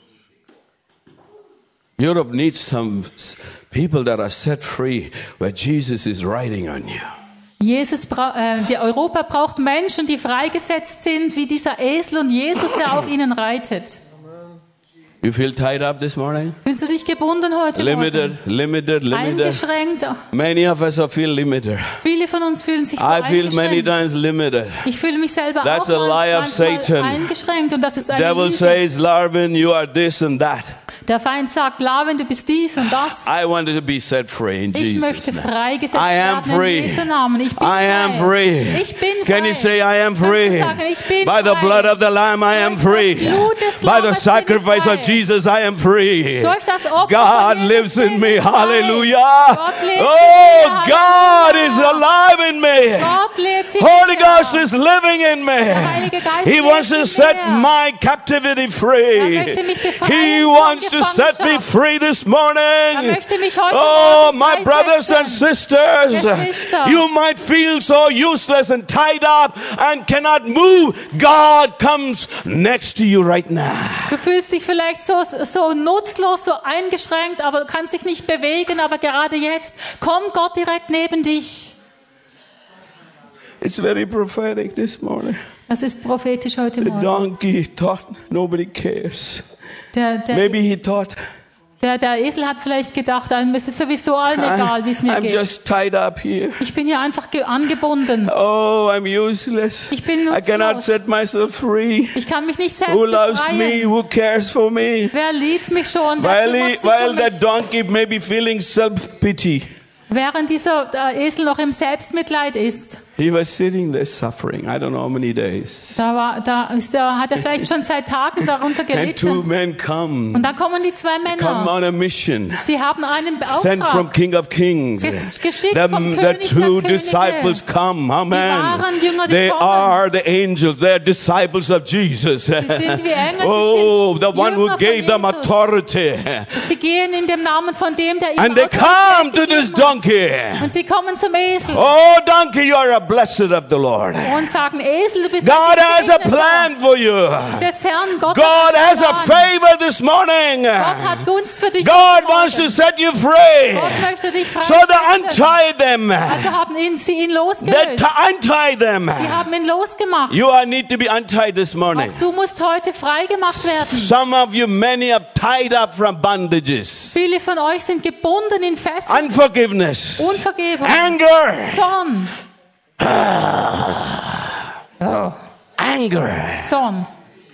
Europe needs some s- people that are set free where Jesus is riding on you. Jesus bra äh, die Europa braucht Menschen, die freigesetzt sind, wie dieser Esel und Jesus, der auf ihnen reitet. You feel tied up this morning? Fühlst du dich gebunden heute Limited, Morgen? limited, limited. Eingeschränkt. Many of us are feel limited. Viele von uns fühlen sich so I feel many eingeschränkt. times limited. Ich fühle mich selber That's auch a lie of manchmal Satan. eingeschränkt und das ist eine Devil Lüge. says, Larvin, you are this and that. Der Feind sagt, Larvin, du bist dies und das. I wanted to be set free in Ich Jesus' möchte name. freigesetzt I am werden free. in Jesu Namen. Ich bin I frei. am free. Ich bin Can frei. you say, I am Kannst du free? sagen, ich bin By the frei. blood of the Lamb, I am Durch das free. Blut des By the Lammes bin ich sacrifice frei. of Jesus, I am free. Durch das Opfer God von Jesus lives in bin me. ich frei. Hallelujah. Gott lebt Oh, in mir. God is Halleluja. alive in me. Gott lebt in Holy mir. Ghost is living in me. Heilige Geist He lebt wants to in set mir. my captivity Er free. möchte mich befreien He von wants to set me Gefangenschaft. free this Er morning. möchte mich heute Oh, Morgen my brothers and freisetzen. sisters, Geschwister. you might feel so useless and tied up and cannot move. God comes next to you right now. Du fühlst dich vielleicht so, so nutzlos, so eingeschränkt, aber du kannst dich nicht bewegen, aber gerade jetzt kommt Gott direkt neben dich. It's very prophetic this morning. Das ist prophetisch heute The Morgen. donkey thought nobody cares. Der, der, Maybe he thought, der, der Esel hat vielleicht gedacht, einem ist es sowieso allen egal, wie es mir I'm geht. just tied up here. Ich bin hier einfach ge- angebunden. Oh, I'm useless. Ich bin I cannot nutzlos. set myself free. Ich kann mich nicht selbst Who loves me? befreien. Who cares for me? Wer liebt mich schon? Wer While, he, kümmert sich while um that mich? donkey may be feeling self-pity. Während dieser äh, Esel noch im Selbstmitleid ist. He was sitting there suffering. I don't know how many days. Da, war, da ist er, hat er vielleicht schon seit Tagen darunter And two gelitten. men come, Und dann kommen die zwei come Männer. on a mission, Sie haben einen sent from Beauftrag. King of Kings. Ges- geschickt The, vom the König der two Könige. disciples come. Amen. wahren Jünger, die They kommen. are the angels. They are disciples of Jesus. sind wie Engel, sie Oh, sind the one who Jünger von gave them Jesus. authority. Sie gehen in dem Namen von dem, der ihnen And they come Autorität to this gegeben hat. donkey. Und sie kommen zum Esel Oh, donkey, you are a blessed of the Lord. und sagen, Esel, du bist God ein has a Gesegneter plan for you. des Herrn. Gott, God hat has a einen Plan. favor this morning. Gott hat Gunst für dich. God heute wants to Morgen. set you free. Gott möchte dich So they freisetzen. untie them. Also haben ihn, sie ihn They losgelöst. t- untie them. Sie haben ihn losgemacht. You are need to be untied this morning. Du musst heute frei gemacht werden. Some of you, many have tied up from bondages. Viele von euch sind gebunden in Fesseln. Unforgiveness. Unvergebung. Anger. Zorn. Anger. Zorn.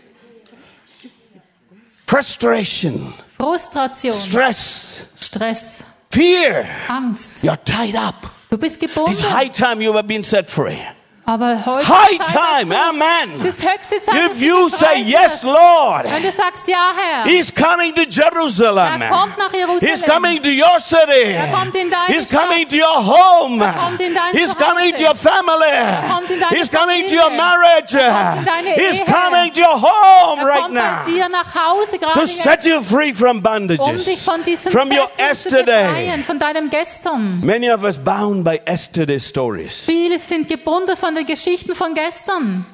Frustration. Frustration. Stress. Stress. Fear. Angst. You're tied up. Du bist gebunden. It's high time you have been set free. Aber heute High ist Zeit, time. dass du- Amen. Es ist höchste Zeit, dass If du you befreit say yes, wirst. Lord, Wenn du sagst, ja, Herr, He's coming to Jerusalem. er kommt nach Jerusalem. He's coming to your city. Er kommt in deine He's Stadt. coming to your home. Er kommt in dein He's Zuhause. coming to your family. kommt in deine He's coming to Familie. your marriage. kommt in deine He's Ehe. coming to your home er right kommt bei now dir nach Hause, gerade to jetzt, set you free from um dich bondages, von diesen from your Fesseln zu yesterday. befreien, von deinem Gestern. Many of us bound by yesterday's stories. Viele sind gebunden von den Geschichten von gestern.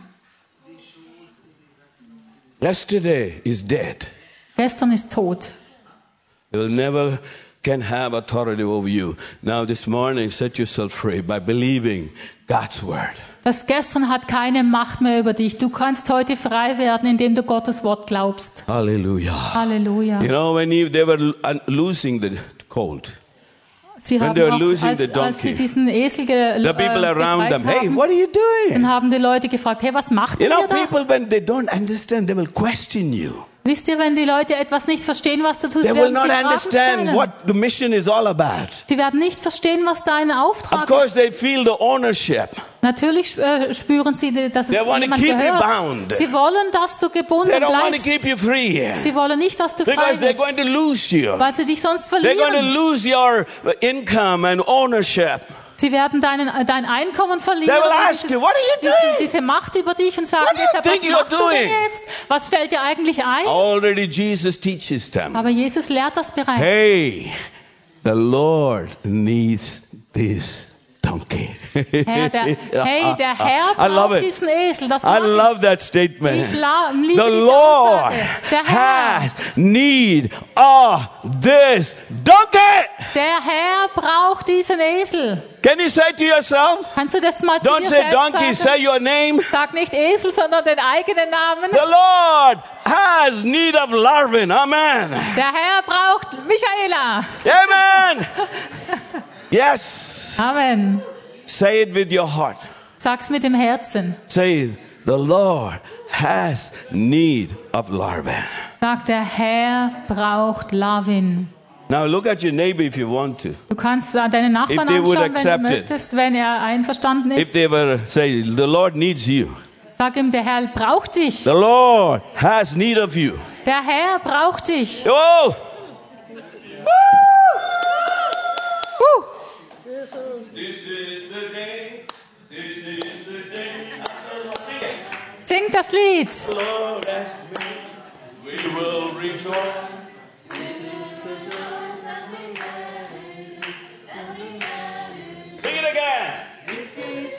Yesterday is dead. Gestern ist tot. You will never can have authority over you. Now this morning, set yourself free by believing God's word. Das Gestern hat keine Macht mehr über dich. Du kannst heute frei werden, indem du Gottes Wort glaubst. Hallelujah. Halleluja. You know, when you, they were uh, losing the colt, Sie when haben they were auch, losing als, the als sie donkey, diesen Esel ge the people äh, around befreit them, hey, haben, what are you doing? dann haben die Leute gefragt, hey, was macht You ihr know, da? people, when they don't understand, they will question you. Wisst ihr, wenn die Leute etwas nicht verstehen, was du tust, They will werden not sie Fragen understand stellen. what the mission is all about. Sie werden nicht verstehen, was dein Of Auftrag course, ist. they feel the ownership. Natürlich äh, spüren sie, dass es They wanna jemand keep you gehört. bound. Sie wollen, dass du gebunden They don't want to bleibst. keep you free Sie wollen nicht, dass du frei because they're going bist, to lose you. weil sie dich sonst They're going to verlieren. lose your income and ownership. Sie werden deinen, äh, dein Einkommen verlieren. They will und ask you, what are you diese, doing? diese Macht über dich und sagen What do you deshalb, was think you're machst du denn doing? jetzt? Was fällt dir eigentlich ein? Already Jesus teaches them. Aber Jesus lehrt das bereits. Hey, the Lord needs this donkey. Herr, der, hey, der Herr I love braucht it. diesen Esel. Das I mag ich. love that statement. Ich la- liebe The diese Lord Aussage. Der Herr, has need of this donkey. der Herr braucht diesen Esel. Can you say to yourself? Kannst du das mal zu Don't dir say selbst donkey, sagen? say your name. Sag nicht Esel, sondern den eigenen Namen. The Lord has need of Larvin. Amen. Der Herr braucht Michaela. Amen. Yes. Amen. Say it with your heart. Sag's mit dem Herzen. Say, the Lord has need of Larvin. Sag, der Herr braucht Lavin. Now look at your neighbor if you want to. Du kannst deinen Nachbarn If they would anschauen, wenn du accept it. möchtest, wenn er einverstanden If ist. they were say, the Lord needs you. Sag ihm, der Herr braucht dich. The Lord has need of you. Der Herr braucht dich. Oh! Uh. Singt das Lied. We will rejoice. Sing it again.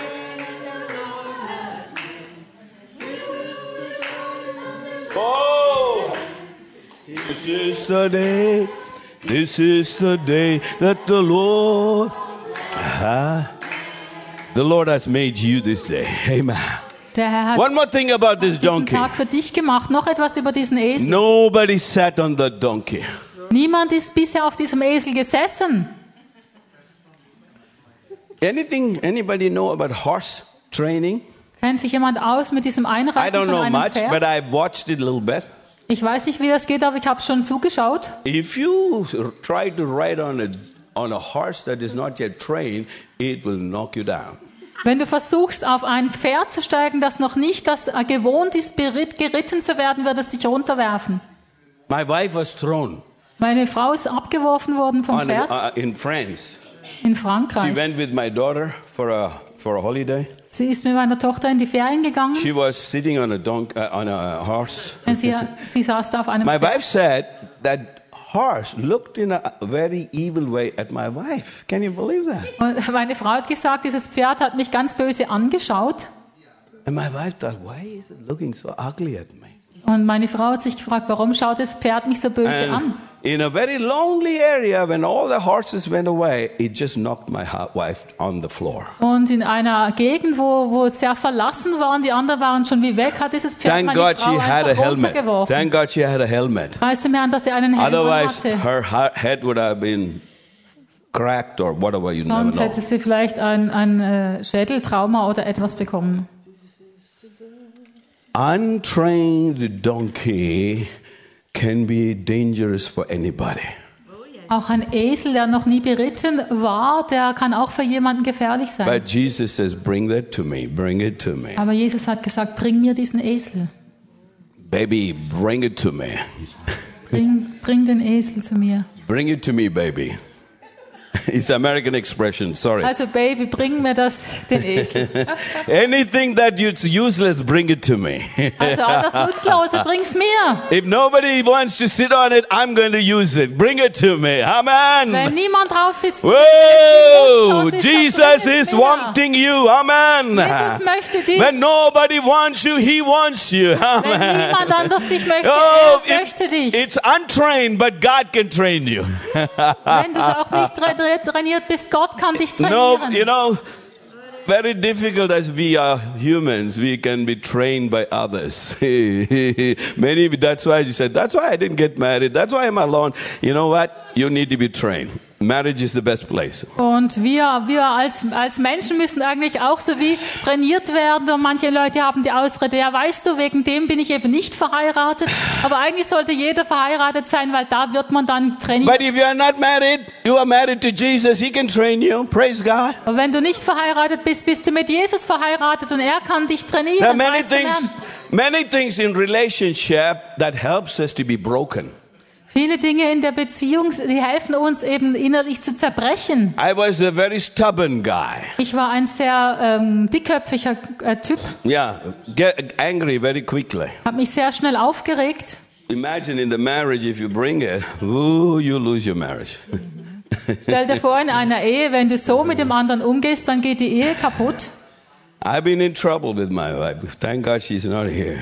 Oh, this is the day, this is the day that the Lord, ah, the Lord has made you this day. Amen. Der Herr hat One more thing about this diesen donkey. Tag für dich gemacht. Noch etwas über diesen Esel. Nobody sat on the donkey. Niemand ist bisher auf diesem Esel gesessen. Anything, anybody know about horse training? Kennt sich jemand aus mit diesem I Einreiten don't von know einem much, Pferd? but I've watched it a little bit. Ich weiß nicht, wie das geht, aber ich habe schon zugeschaut. If you try to ride on a on a horse that is not yet trained, it will knock you down. Wenn du versuchst, auf ein Pferd zu steigen, das noch nicht das äh, gewohnt ist, beritt, geritten zu werden, wird es dich runterwerfen. My wife was thrown Meine Frau ist abgeworfen worden vom on, Pferd uh, in France. in She Frankreich. went with my daughter for a for a holiday. Sie ist mit meiner Tochter in die Ferien gegangen. She was sitting on a donk, uh, on a horse. Und Sie, sie saß da auf einem My Pferd. wife said that horse looked in a very evil way at my wife. Can you believe that? Und meine Frau hat gesagt, dieses Pferd hat mich ganz böse angeschaut. And my wife thought, why is it looking so ugly at me? Und meine Frau hat sich gefragt, warum schaut das Pferd mich so böse And an? in a very lonely area, when all the horses went away, it just knocked my ha- wife on the floor. Und in einer Gegend, wo, wo es sehr verlassen war und die anderen waren schon wie weg, hat dieses Pferd Thank meine God Frau she had a einfach helmet. runtergeworfen. Thank God she had a helmet. Weißt du mehr, dass sie einen Helm Otherwise, hatte? her ha- head would have been cracked or whatever, you never Sonst know. hätte sie vielleicht ein, ein äh, Schädeltrauma oder etwas bekommen. Untrained donkey can be dangerous for anybody. Auch ein Esel, der noch nie beritten war, der kann auch für jemanden gefährlich sein. But Jesus says, bring that to me, bring it to me. Aber Jesus hat gesagt, bring mir diesen Esel. Baby, bring it to me. Bring, bring den Esel zu mir. Bring it to me, baby. It's American expression, sorry. Also Baby, bring mir das, den Esel. Anything that it's useless, bring it to me. Also all das Nutzlose, bring's mir. If nobody wants to sit on it, I'm going to use it. Bring it to me. Amen. Wenn niemand drauf sitzt, Whoa! nutzlos ist, Jesus dann bring es is mir. wanting you. Amen. Jesus möchte dich. When nobody wants you, he wants you. Wenn Amen. niemand anders dich möchte, Oh, er it- möchte dich. it's untrained, but God can train you. Wenn du auch nicht tra tra trainiert bist, Gott kann dich No, trainieren. you know, very difficult as we are humans. We can be trained by others. Many, that's why you said, that's why I didn't get married. That's why I'm alone. You know what? You need to be trained. Marriage is the best place. Und wir, wir als, als Menschen müssen eigentlich auch so wie trainiert werden. Und manche Leute haben die Ausrede, ja weißt du, wegen dem bin ich eben nicht verheiratet. Aber eigentlich sollte jeder verheiratet sein, weil da wird man dann trainiert. But if you are not married, you are married to Jesus. He can train you. Praise God. Aber wenn du nicht verheiratet bist, bist du mit Jesus verheiratet und er kann dich There are trainieren. many Weißt du, things, Herrn? many things in relationship that helps us to be broken. Viele Dinge in der Beziehung, die helfen uns eben innerlich zu zerbrechen. I was a very stubborn guy. Ich war ein sehr ähm, dickköpfiger äh, Typ, Yeah, get angry very quickly. habe mich sehr schnell aufgeregt. Imagine in the marriage, if you bring it, ooh, you lose your marriage. Stell dir vor, in einer Ehe, wenn du so mit dem anderen umgehst, dann geht die Ehe kaputt. I've been in trouble with my wife. Thank God she's not here.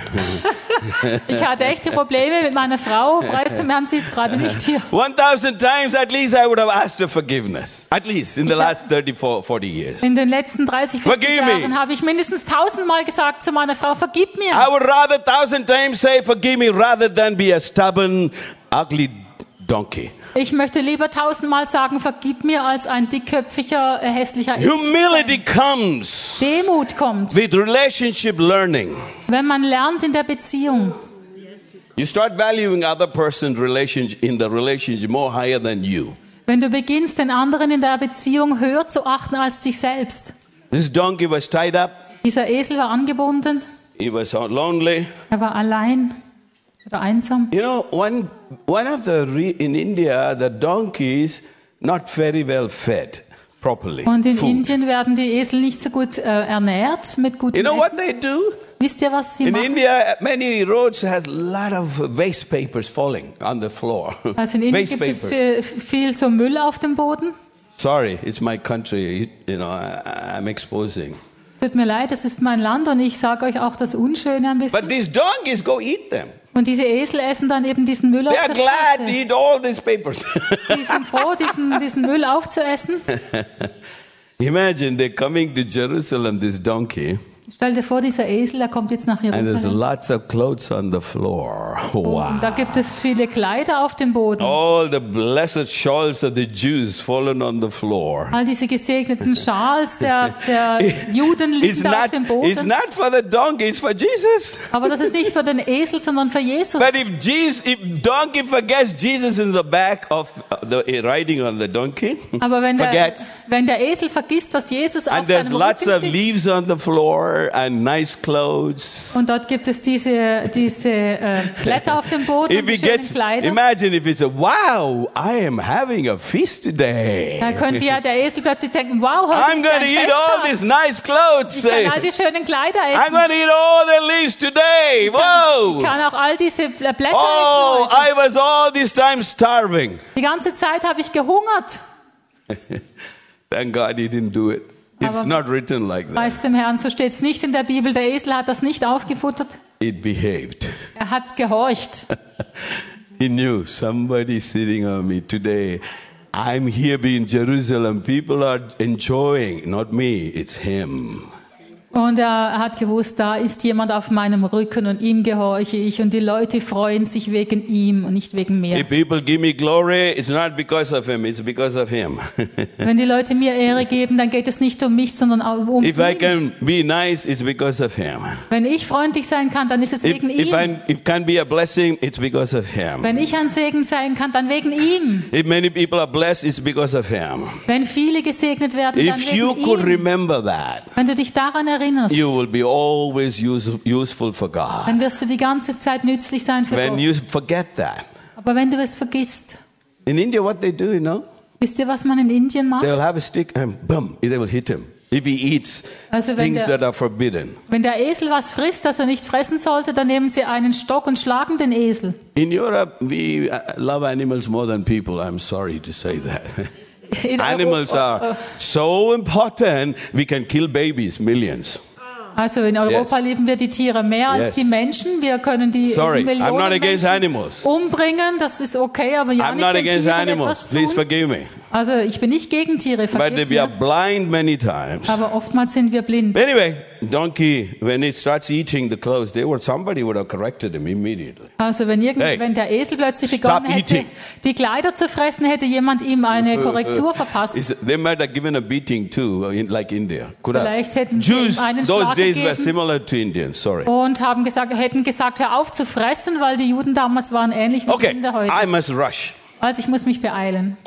Ich hatte echte Probleme mit meiner Frau. Preis dem Herrn, sie ist gerade nicht hier. One thousand times at least I would have asked her forgiveness. At least in the last thirty, forty years. In den letzten dreißig, vierzig Forgive me. Jahren habe ich mindestens tausendmal gesagt zu meiner Frau, vergib mir. I would rather thousand times say forgive me rather than be a stubborn, ugly donkey. Ich möchte lieber tausendmal sagen, vergib mir, als ein dickköpfiger, äh, hässlicher Esel. Humility comes Demut kommt, with relationship learning. wenn man lernt in der Beziehung. You start valuing other person's relationship in the relationship more higher than you. Wenn du beginnst, den anderen in der Beziehung höher zu achten als dich selbst. This donkey was tied up. Dieser Esel war angebunden, He was so lonely. er war allein oder einsam. You know, one one of the re, in India, the donkeys not very well fed properly. Und in Food. Indien werden die Esel nicht so gut äh, ernährt mit You gutem know what Essen. they do? Wisst ihr, was sie In machen? India, many roads has a lot of waste papers falling on the floor. Also in Indien waste gibt es papers. viel, viel so Müll auf dem Boden. Sorry, it's my country. You know, I, I'm exposing. Tut mir leid, das ist mein Land und ich sage euch auch das Unschöne ein bisschen. But these donkeys go eat them. Und diese Esel essen dann eben diesen Müll They auf are der glad to Straße. eat all these papers. Die sind froh, diesen, diesen Müll aufzuessen. Imagine they're coming to Jerusalem, this donkey. Stell dir vor, dieser Esel, der kommt jetzt nach And there's Jerusalem. lots of clothes on the floor. Wow. Und da gibt es viele Kleider auf dem Boden. All the blessed shawls of the Jews fallen on the floor. All diese gesegneten Schals der, der Juden It's liegen da auf not, dem it's Boden. not for the donkey, it's for Jesus. Aber das ist nicht für den Esel, sondern für Jesus. But if Jesus, if donkey forgets Jesus in the back of the riding on the donkey, Aber wenn der, forgets, wenn der Esel vergisst, dass Jesus auf and there's seinem lots Rücken of sitzt, leaves on the floor and nice clothes. und dort gibt es diese, diese äh, Blätter auf dem Boden und If die he schönen gets, Kleider, imagine if he said, "Wow, I am having a feast today. da könnte ja der Esel plötzlich denken, wow, heute I'm ist going to ein eat all Festtag. these nice clothes. Ich kann all die schönen Kleider I'm essen. going to eat all the leaves today. Ich Whoa! kann auch all diese Blätter Oh, essen heute. I was all this time starving. Die ganze Zeit habe ich gehungert. Thank God he didn't do it. It's Aber- not written like that. Weiß dem Herrn, so steht es nicht in der Bibel. Der Esel hat das nicht aufgefuttert. It behaved. Er hat gehorcht. He knew somebody sitting on me today. I'm here in Jerusalem. People are enjoying, not me, it's him. Und er hat gewusst, da ist jemand auf meinem Rücken und ihm gehorche ich. Und die Leute freuen sich wegen ihm und nicht wegen mir. If people give me glory, it's not because of him, it's because of him. Wenn die Leute mir Ehre geben, dann geht es nicht um mich, sondern auch um If I ihn. can be nice, it's because of him. Wenn ich freundlich sein kann, dann ist es If, wegen if ihm. I if can be a blessing, it's because of him. Wenn ich ein Segen sein kann, dann wegen ihm. If many people are blessed, it's because of him. Wenn viele gesegnet werden, dann If you wegen could ihm. remember that, Wenn du dich daran erinnerst, you will be always use, useful for God. dann wirst du die ganze Zeit nützlich sein für When Gott. you forget that, Aber wenn du es vergisst, in India, what they do, you know, wisst ihr, was man in Indien macht? they will have a stick and boom, they will hit him. If he eats Also wenn things der- that are forbidden. Wenn der Esel was frisst, das er nicht fressen sollte, dann nehmen sie einen Stock und schlagen den Esel. In Europe, we uh, love animals more than people. I'm sorry to say that. In Animals Euro- are so important, we can kill babies, millions. Also in Europa Yes. lieben wir die Tiere mehr als Yes. die Menschen. Wir können die Sorry, I'm Millionen not against Menschen animals. umbringen. Das ist okay, aber ja I'm nicht not den against Tieren animals. etwas Please tun. forgive me. Also ich bin nicht gegen Tiere, But vergebt we are mir. blind many times. Aber oftmals sind wir blind. Anyway, donkey, when it starts eating the clothes, they would, somebody would have corrected him immediately. Also wenn, irgend, Hey, wenn der Esel plötzlich stop begonnen hätte, eating. die Kleider zu fressen, hätte jemand ihm eine Korrektur verpasst. Is- They might have given a beating too, in, like India. Could have. Vielleicht hätten sie Jews, ihm einen those Schlag days were gegeben. similar to Indians. Sorry. Und haben gesagt, hätten gesagt, hör auf zu fressen, weil die Juden damals waren ähnlich wie Okay, Kinder heute. I must rush. Also ich muss mich beeilen.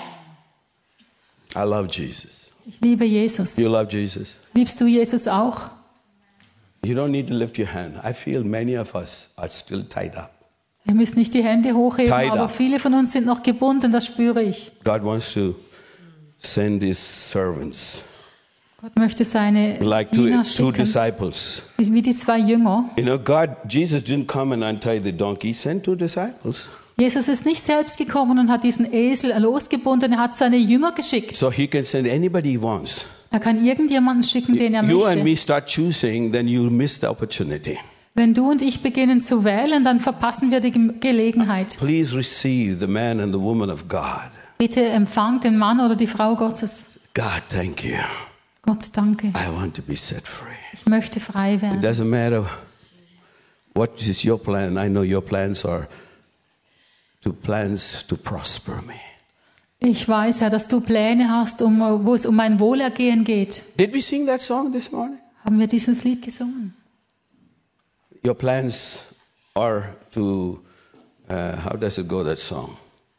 I love Jesus. Ich liebe Jesus. You love Jesus? Liebst du Jesus auch? You don't need to lift your hand. I feel many of us are still tied up. Ihr müsst nicht die Hände hochheben, Tied aber up. viele von uns sind noch gebunden, das spüre ich. God wants to send his servants, Gott möchte seine like Diener two, two schicken, disciples. wie die zwei Jünger. You know, God, Jesus didn't come and untie the donkey. He sent two disciples. Jesus ist nicht selbst gekommen und hat diesen Esel losgebunden, er hat seine Jünger geschickt. So he can send anybody he wants. Er kann irgendjemanden schicken, den er You and me möchte. start choosing, then you miss the opportunity. Wenn du und ich beginnen zu wählen, dann verpassen wir die Ge- Gelegenheit. Please receive the man and the woman of God. Bitte empfang den Mann oder die Frau Gottes. God, thank you. Gott, danke. I want to be set free. Ich möchte frei It werden. doesn't matter what is your plan. I know your plans are to plans to prosper me. Ich weiß, Herr, dass du Pläne hast, um, wo es um mein Wohlergehen geht. Did we sing that song this morning? Haben wir dieses Lied gesungen? Your plans are to, uh, how does it go, that song?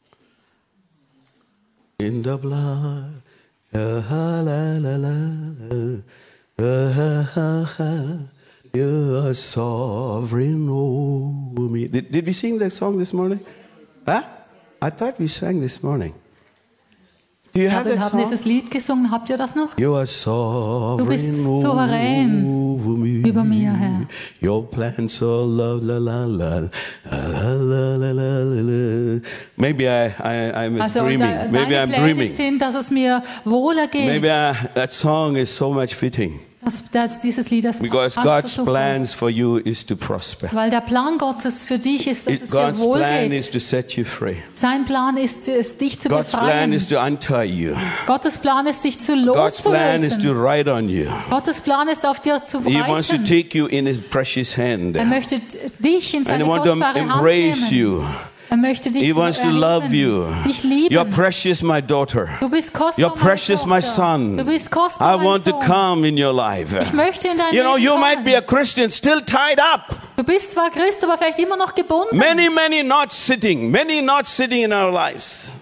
In the blood, uh, ha, la, la, la, la, uh, ha, ha, ha, you are sovereign over me. Did, did we sing that song this morning? Huh? I thought we sang this morning. Do you Ja, have wir that haben song? dieses Lied gesungen. Habt ihr das noch? You are sovereign bist souverän over me. über mir, Herr. Your plans are la la la la la la la la la la. Maybe I I I'm Also dreaming. de, Maybe deine I'm Pläne dreaming. sind, dass es mir wohlergeht. Maybe I, that song is so much fitting. Das, das, dieses Lied, das Because passt God's so super. plans for you is to prosper. Weil der Plan Gottes für dich ist, dass It- es dir God's wohl plan is geht. to set you free. Sein Plan ist es, dich zu God's plan befreien. is to untie you. Gottes Plan ist, dich zu God's plan is to loszulösen. ride on you. Gottes Plan ist, auf dir zu He wants to reiten. take you in His precious hand. Er möchte dich in And seine He wants to kostbare Hand embrace nehmen. you. Er möchte dich He wants to erheben, love you. dich lieben. You're precious, my daughter. Du bist kostbar, You're precious, meine my Tochter. son. Du bist kostbar, I mein want to Sohn. come in your life. Ich möchte in dein You know, Leben you might kommen. be a Christian, still tied up. Du bist zwar Christ, aber vielleicht immer noch gebunden. Many, many knots sitting. Many knots sitting in our lives.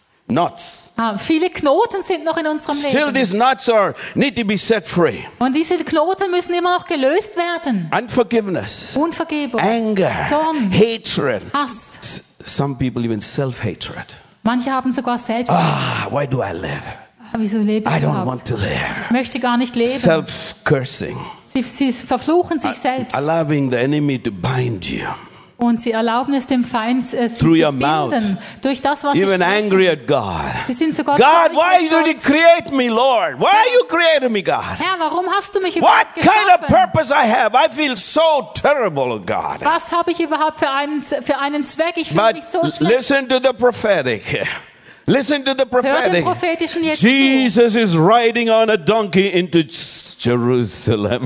Knots. Ah, viele Knoten sind noch in unserem Still, Leben. these knots are need to be set free. Und diese Knoten müssen immer noch gelöst werden. Unforgiveness, Unvergebung, anger, Zorn, hatred. Hass. S- Some people even self-hatred. Manche haben sogar selbst. Ah, why do I live? Ah, wieso lebe I ich don't überhaupt? want to live. Ich möchte gar nicht leben. Self-cursing, Sie, sie verfluchen sich selbst. allowing the enemy to bind you. Und sie erlauben es dem Feind, äh, sie Through zu your mouth. binden. Durch das, was sie Even sprechen. angry at God. Sie sind sogar God, zornig why mit did you Gott. create me, Lord? Why you created me, God? Herr, warum hast du mich What überhaupt kind of geschaffen? purpose I have? I feel so terrible, God. Was habe ich überhaupt für einen, für einen Zweck? Ich fühle But mich so schlecht. listen to the prophetic. Listen to the Hör den prophetic. prophetischen jetzt zu. Jesus is riding on a donkey into Jerusalem.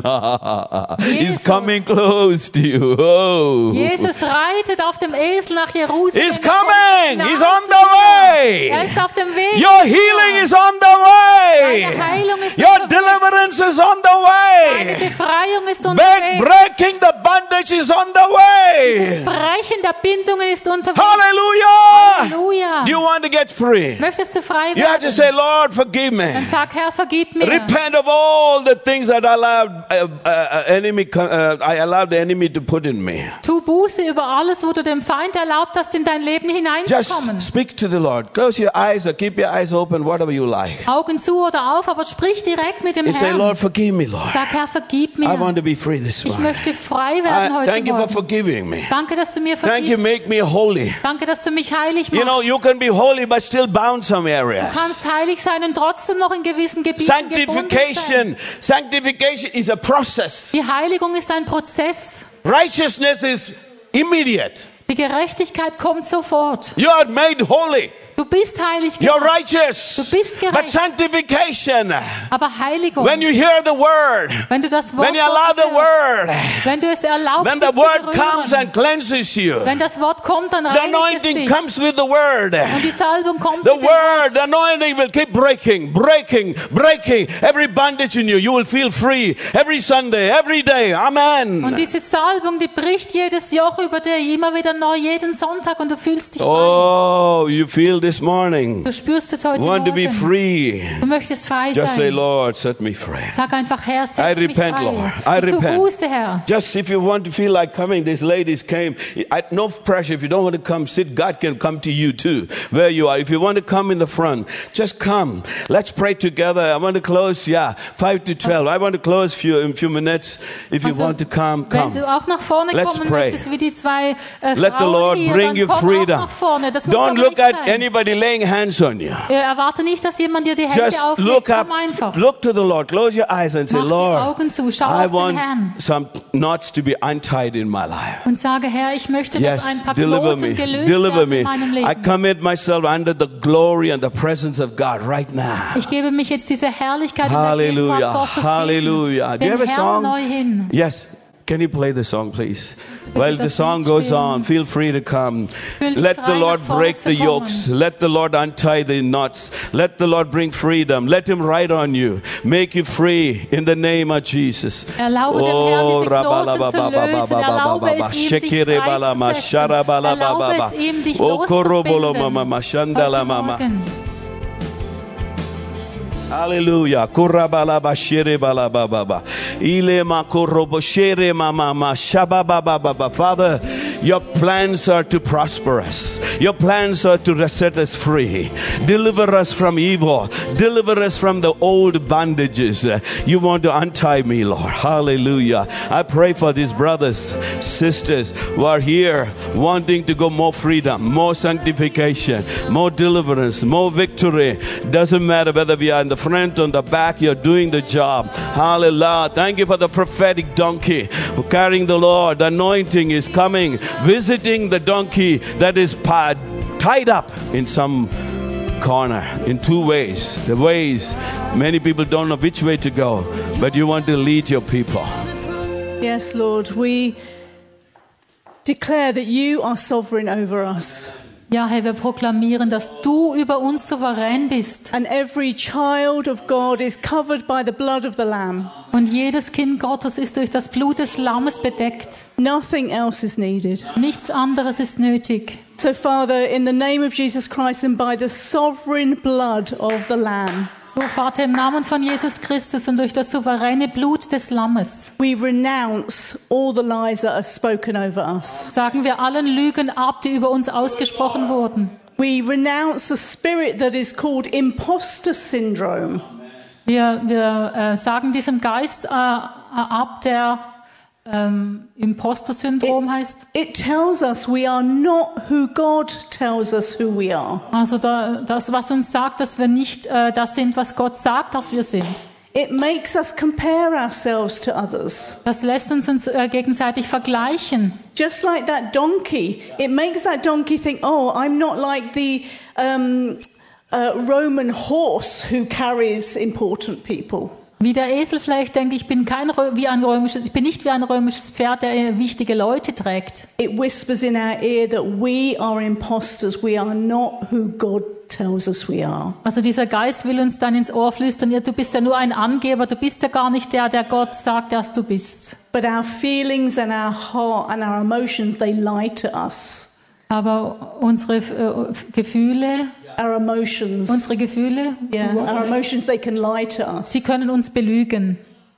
He's Jesus. coming close to you. Oh. Jesus reitet auf dem Esel nach Jerusalem. He's Er kommt coming. nahe He's zu on the dir. way. Er ist auf dem Weg. Your healing is on the way. Deine Heilung ist Your unterwegs. deliverance is on the Deine way. Befreiung ist Break, unterwegs. breaking the bondage is on the Das way. Brechen der Bindungen ist unterwegs. Hallelujah. Halleluja. Do you want to get free? Möchtest du frei You have to werden? say, Lord, forgive Dann me. sag, Herr, vergib mir. Repent of all the things that I allowed uh, uh, enemy uh, I allowed the enemy to put in me. Tu Buße über alles, wo du dem Feind erlaubt hast, in dein Leben hineinzukommen. Just speak to the Lord. Close your eyes or keep your eyes open, whatever you like. Augen zu oder auf, aber sprich direkt mit dem You say, Herrn. Lord, forgive me, Lord. Sag, Herr, vergib mir. I want to be free this Ich morning. möchte frei werden I, heute thank you for Morgen. forgiving me. Danke, dass du mir Thank you, vergibst. make me holy. Danke, dass du mich heilig You know, machst. you can be holy but still bound some Du areas. kannst heilig sein und trotzdem noch in gewissen Gebieten gebunden sein. Sanctification, sanctification is a process. Die Heiligung ist ein Prozess. Righteousness is immediate. Die Gerechtigkeit kommt sofort. You are made holy. Du bist heilig You're gemacht. righteous. Du bist gerecht. But sanctification, Aber Heiligung, when you hear the word, wenn du das Wort when you allow Gottes the hörst, word, wenn du es erlaubst, when es the zu word berühren, comes and cleanses you, wenn das Wort kommt, dann the reinigt es anointing dich. comes with the word. Und die Salbung kommt The mit dem word, the Wort. anointing will keep breaking, breaking, breaking every bondage in you. You will feel free every Sunday, every day. Und Amen. diese Salbung, die bricht jedes Joch über dir immer wieder neu, jeden Sonntag, und du fühlst dich frei. Oh, you feel this morning. Du spürst es heute Want to be Morgen. free. Du möchtest frei Just say, sein. Lord, set me free. Sag einfach, Herr, I setz mich repent, frei. Lord. I Ich tu repent. Buße, Herr. Just if you want to feel like coming, these ladies came. I, no pressure. If you don't want to come, sit. God can come to you too, where you are. If you want to come in the front, just come. Let's pray together. I want to close, yeah, five to twelve. I want to close few, in a few minutes. If you Also, want to come, Wenn come. du auch nach vorne Let's kommen pray. möchtest, wie die zwei äh, Let the Frauen Lord hier, bring dann you komm freedom. auch nach vorne. Das muss Don't aber look nicht at sein. anybody laying hands on you. Äh, Erwarte nicht, dass jemand dir die Hände Just auflegt. look up, Komm einfach. look to the Lord. Close your eyes and say, Mach die Lord, Augen zu, schau I auf den want Herrn. some knots to be untied in my life. Und sage, Herr, ich möchte, dass Yes, ein paar deliver me, Knoten gelöst deliver werden me. in meinem I Leben. commit myself under the glory and the presence of God right now. Ich gebe mich jetzt dieser Herrlichkeit und der Gegenwart Hallelujah, Gottes hallelujah. hin, Do you dem have a Herrn song? neu hin. Yes. Can you play the song, please? bitte While the das song Lied goes spielen. on, feel free to come. Fühl dich Let frei, the nach Lord vorne break zu the kommen. yokes. Let the Lord untie the knots. Let the Lord bring freedom. Let Him ride on you. Make you free in the name of Jesus. Erlaube dem Herrn, diese Knoten zu lösen. Erlaube es ihm, dich freizusetzen. Erlaube es ihm, dich loszubinden. Heute Morgen. Hallelujah. Kurabala shere bala baba. Ile makorobo shere mama ma shababa baba. Father, your plans are to prosper us. Your plans are to set us free. Deliver us from evil. Deliver us from the old bondages. You want to untie me, Lord. Hallelujah. I pray for these brothers, sisters who are here wanting to go more freedom, more sanctification, more deliverance, more victory. Doesn't matter whether we are in the front or the back, you're doing the job. Hallelujah. Thank you for the prophetic donkey carrying the Lord. The anointing is coming, visiting the donkey that is tied up in some corner in two ways. The ways, many people don't know which way to go, but you want to lead your people. Yes, Lord, we declare that you are sovereign over us. Ja, Herr, wir proklamieren, dass du über uns souverän bist. And every child of God is covered by the blood of the Lamb. Und jedes Kind Gottes ist durch das Blut des Lammes bedeckt. Nothing else is needed. Nichts anderes ist nötig. So, Father, in the name of Jesus Christ and by the sovereign blood of the Lamb, So, Vater, im Namen von Jesus Christus und durch das souveräne Blut des Lammes we renounce all the lies that are spoken over us. sagen wir allen Lügen ab, die über uns ausgesprochen wurden. We renounce the spirit that is called imposter syndrome. Wir, wir äh, sagen diesem Geist äh, ab, der ähm, Imposter-Syndrom heißt. It tells us we are not who God tells us who we are. Also da, das, was uns sagt, dass wir nicht äh, das sind, was Gott sagt, dass wir sind. It makes us compare ourselves to others. Das lässt uns uns äh, gegenseitig vergleichen. Just like that donkey, it makes that donkey think, oh, I'm not like the um, uh, Roman horse who carries important people. Wie der Esel vielleicht denkt, ich bin kein Rö- wie ein römisches, ich bin nicht wie ein römisches Pferd, der äh, wichtige Leute trägt. It whispers in our ear that we are imposters. We are not who God tells us we are. Also dieser Geist will uns dann ins Ohr flüstern, ja, du bist ja nur ein Angeber, du bist ja gar nicht der, der Gott sagt, dass du bist. But our feelings and our heart and our emotions, they lie to us. Aber unsere äh, Gefühle, Our emotions, unsere Gefühle, yeah, our emotions, they can lie to us. sie können uns belügen.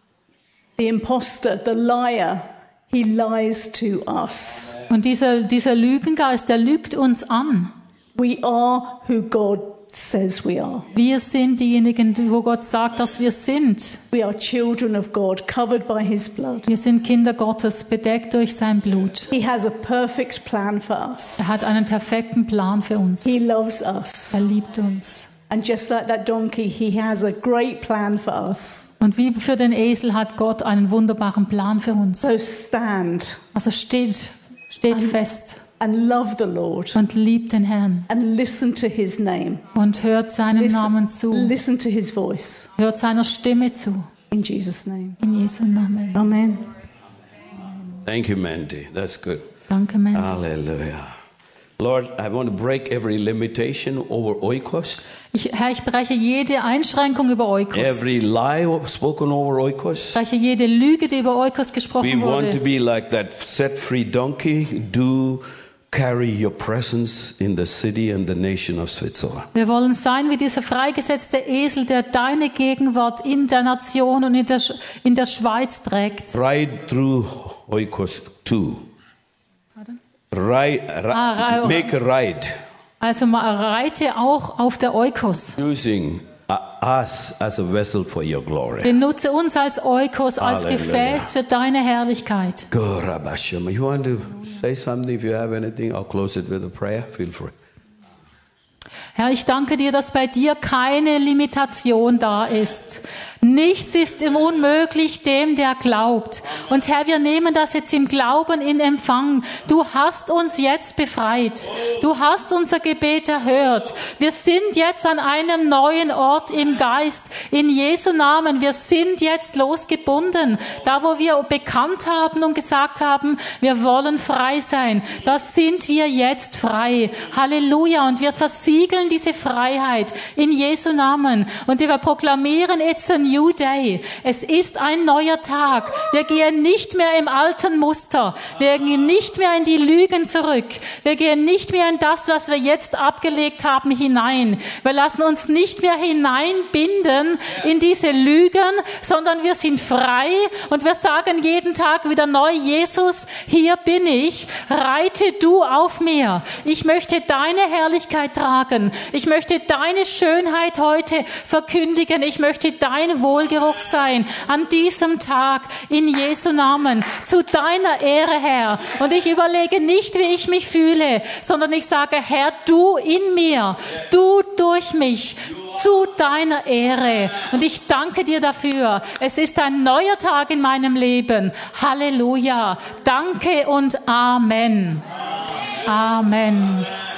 The imposter, the liar, he lies to us. Und dieser, dieser Lügengeist, der lügt uns an. We are who God says we are. Wir sind diejenigen, wo Gott sagt, dass wir sind. We are children of God, covered by his blood. Wir sind Kinder Gottes, bedeckt durch sein Blut. He has a perfect plan for us. Er hat einen perfekten Plan für uns. He loves us. Er liebt uns. And just like that donkey, he has a great plan for us. Und wie für den Esel hat Gott einen wunderbaren Plan für uns. So stand Also steht, steht fest and love the Lord und liebt den Herrn and listen to his name. und hört seinem Namen zu, Listen to his voice. hört seiner Stimme zu. In Jesus' name. In Jesu Namen. Amen. Thank you, Mandy. That's good. Danke, Mann. Hallelujah. Lord, I want to break every limitation over oikos, Ich, Herr, ich breche jede Einschränkung über Oikos. every lie spoken over oikos. Ich breche jede Lüge, die über Oikos We gesprochen want to wurde. be like that set-free donkey. Do carry your presence in the city and the nation of Switzerland. Wir wollen sein wie dieser freigesetzte Esel, der deine Gegenwart in der Nation und in der, Sch- in der Schweiz trägt. Ride through oikos too. Ride, ri- Ah, ri- make a ride Also ma- reite auch auf der Oikos. using uh, us as a vessel for your glory. Benutze uns als Oikos, als Halleluja. Gefäß für deine Herrlichkeit. Go, Rabashima. You want to say something? If you have anything, I'll close it with a prayer. Feel free. Herr, ich danke dir, dass bei dir keine Limitation da ist. Nichts ist im unmöglich dem, der glaubt. Und Herr, wir nehmen das jetzt im Glauben in Empfang. Du hast uns jetzt befreit. Du hast unser Gebet erhört. Wir sind jetzt an einem neuen Ort im Geist. In Jesu Namen. Wir sind jetzt losgebunden. Da, wo wir bekannt haben und gesagt haben, wir wollen frei sein. Da sind wir jetzt frei. Halleluja. Und wir versiegeln proklamieren diese Freiheit in Jesu Namen. Und wir proklamieren, it's a new day. Es ist ein neuer Tag. Wir gehen nicht mehr im alten Muster. Wir gehen nicht mehr in die Lügen zurück. Wir gehen nicht mehr in das, was wir jetzt abgelegt haben, hinein. Wir lassen uns nicht mehr hineinbinden in diese Lügen, sondern wir sind frei und wir sagen jeden Tag wieder neu, Jesus, hier bin ich, reite du auf mir. Ich möchte deine Herrlichkeit tragen. Ich möchte deine Schönheit heute verkündigen. Ich möchte dein Wohlgeruch sein an diesem Tag in Jesu Namen. Zu deiner Ehre, Herr. Und ich überlege nicht, wie ich mich fühle, sondern ich sage, Herr, du in mir, du durch mich, zu deiner Ehre. Und ich danke dir dafür. Es ist ein neuer Tag in meinem Leben. Halleluja. Danke und Amen. Amen.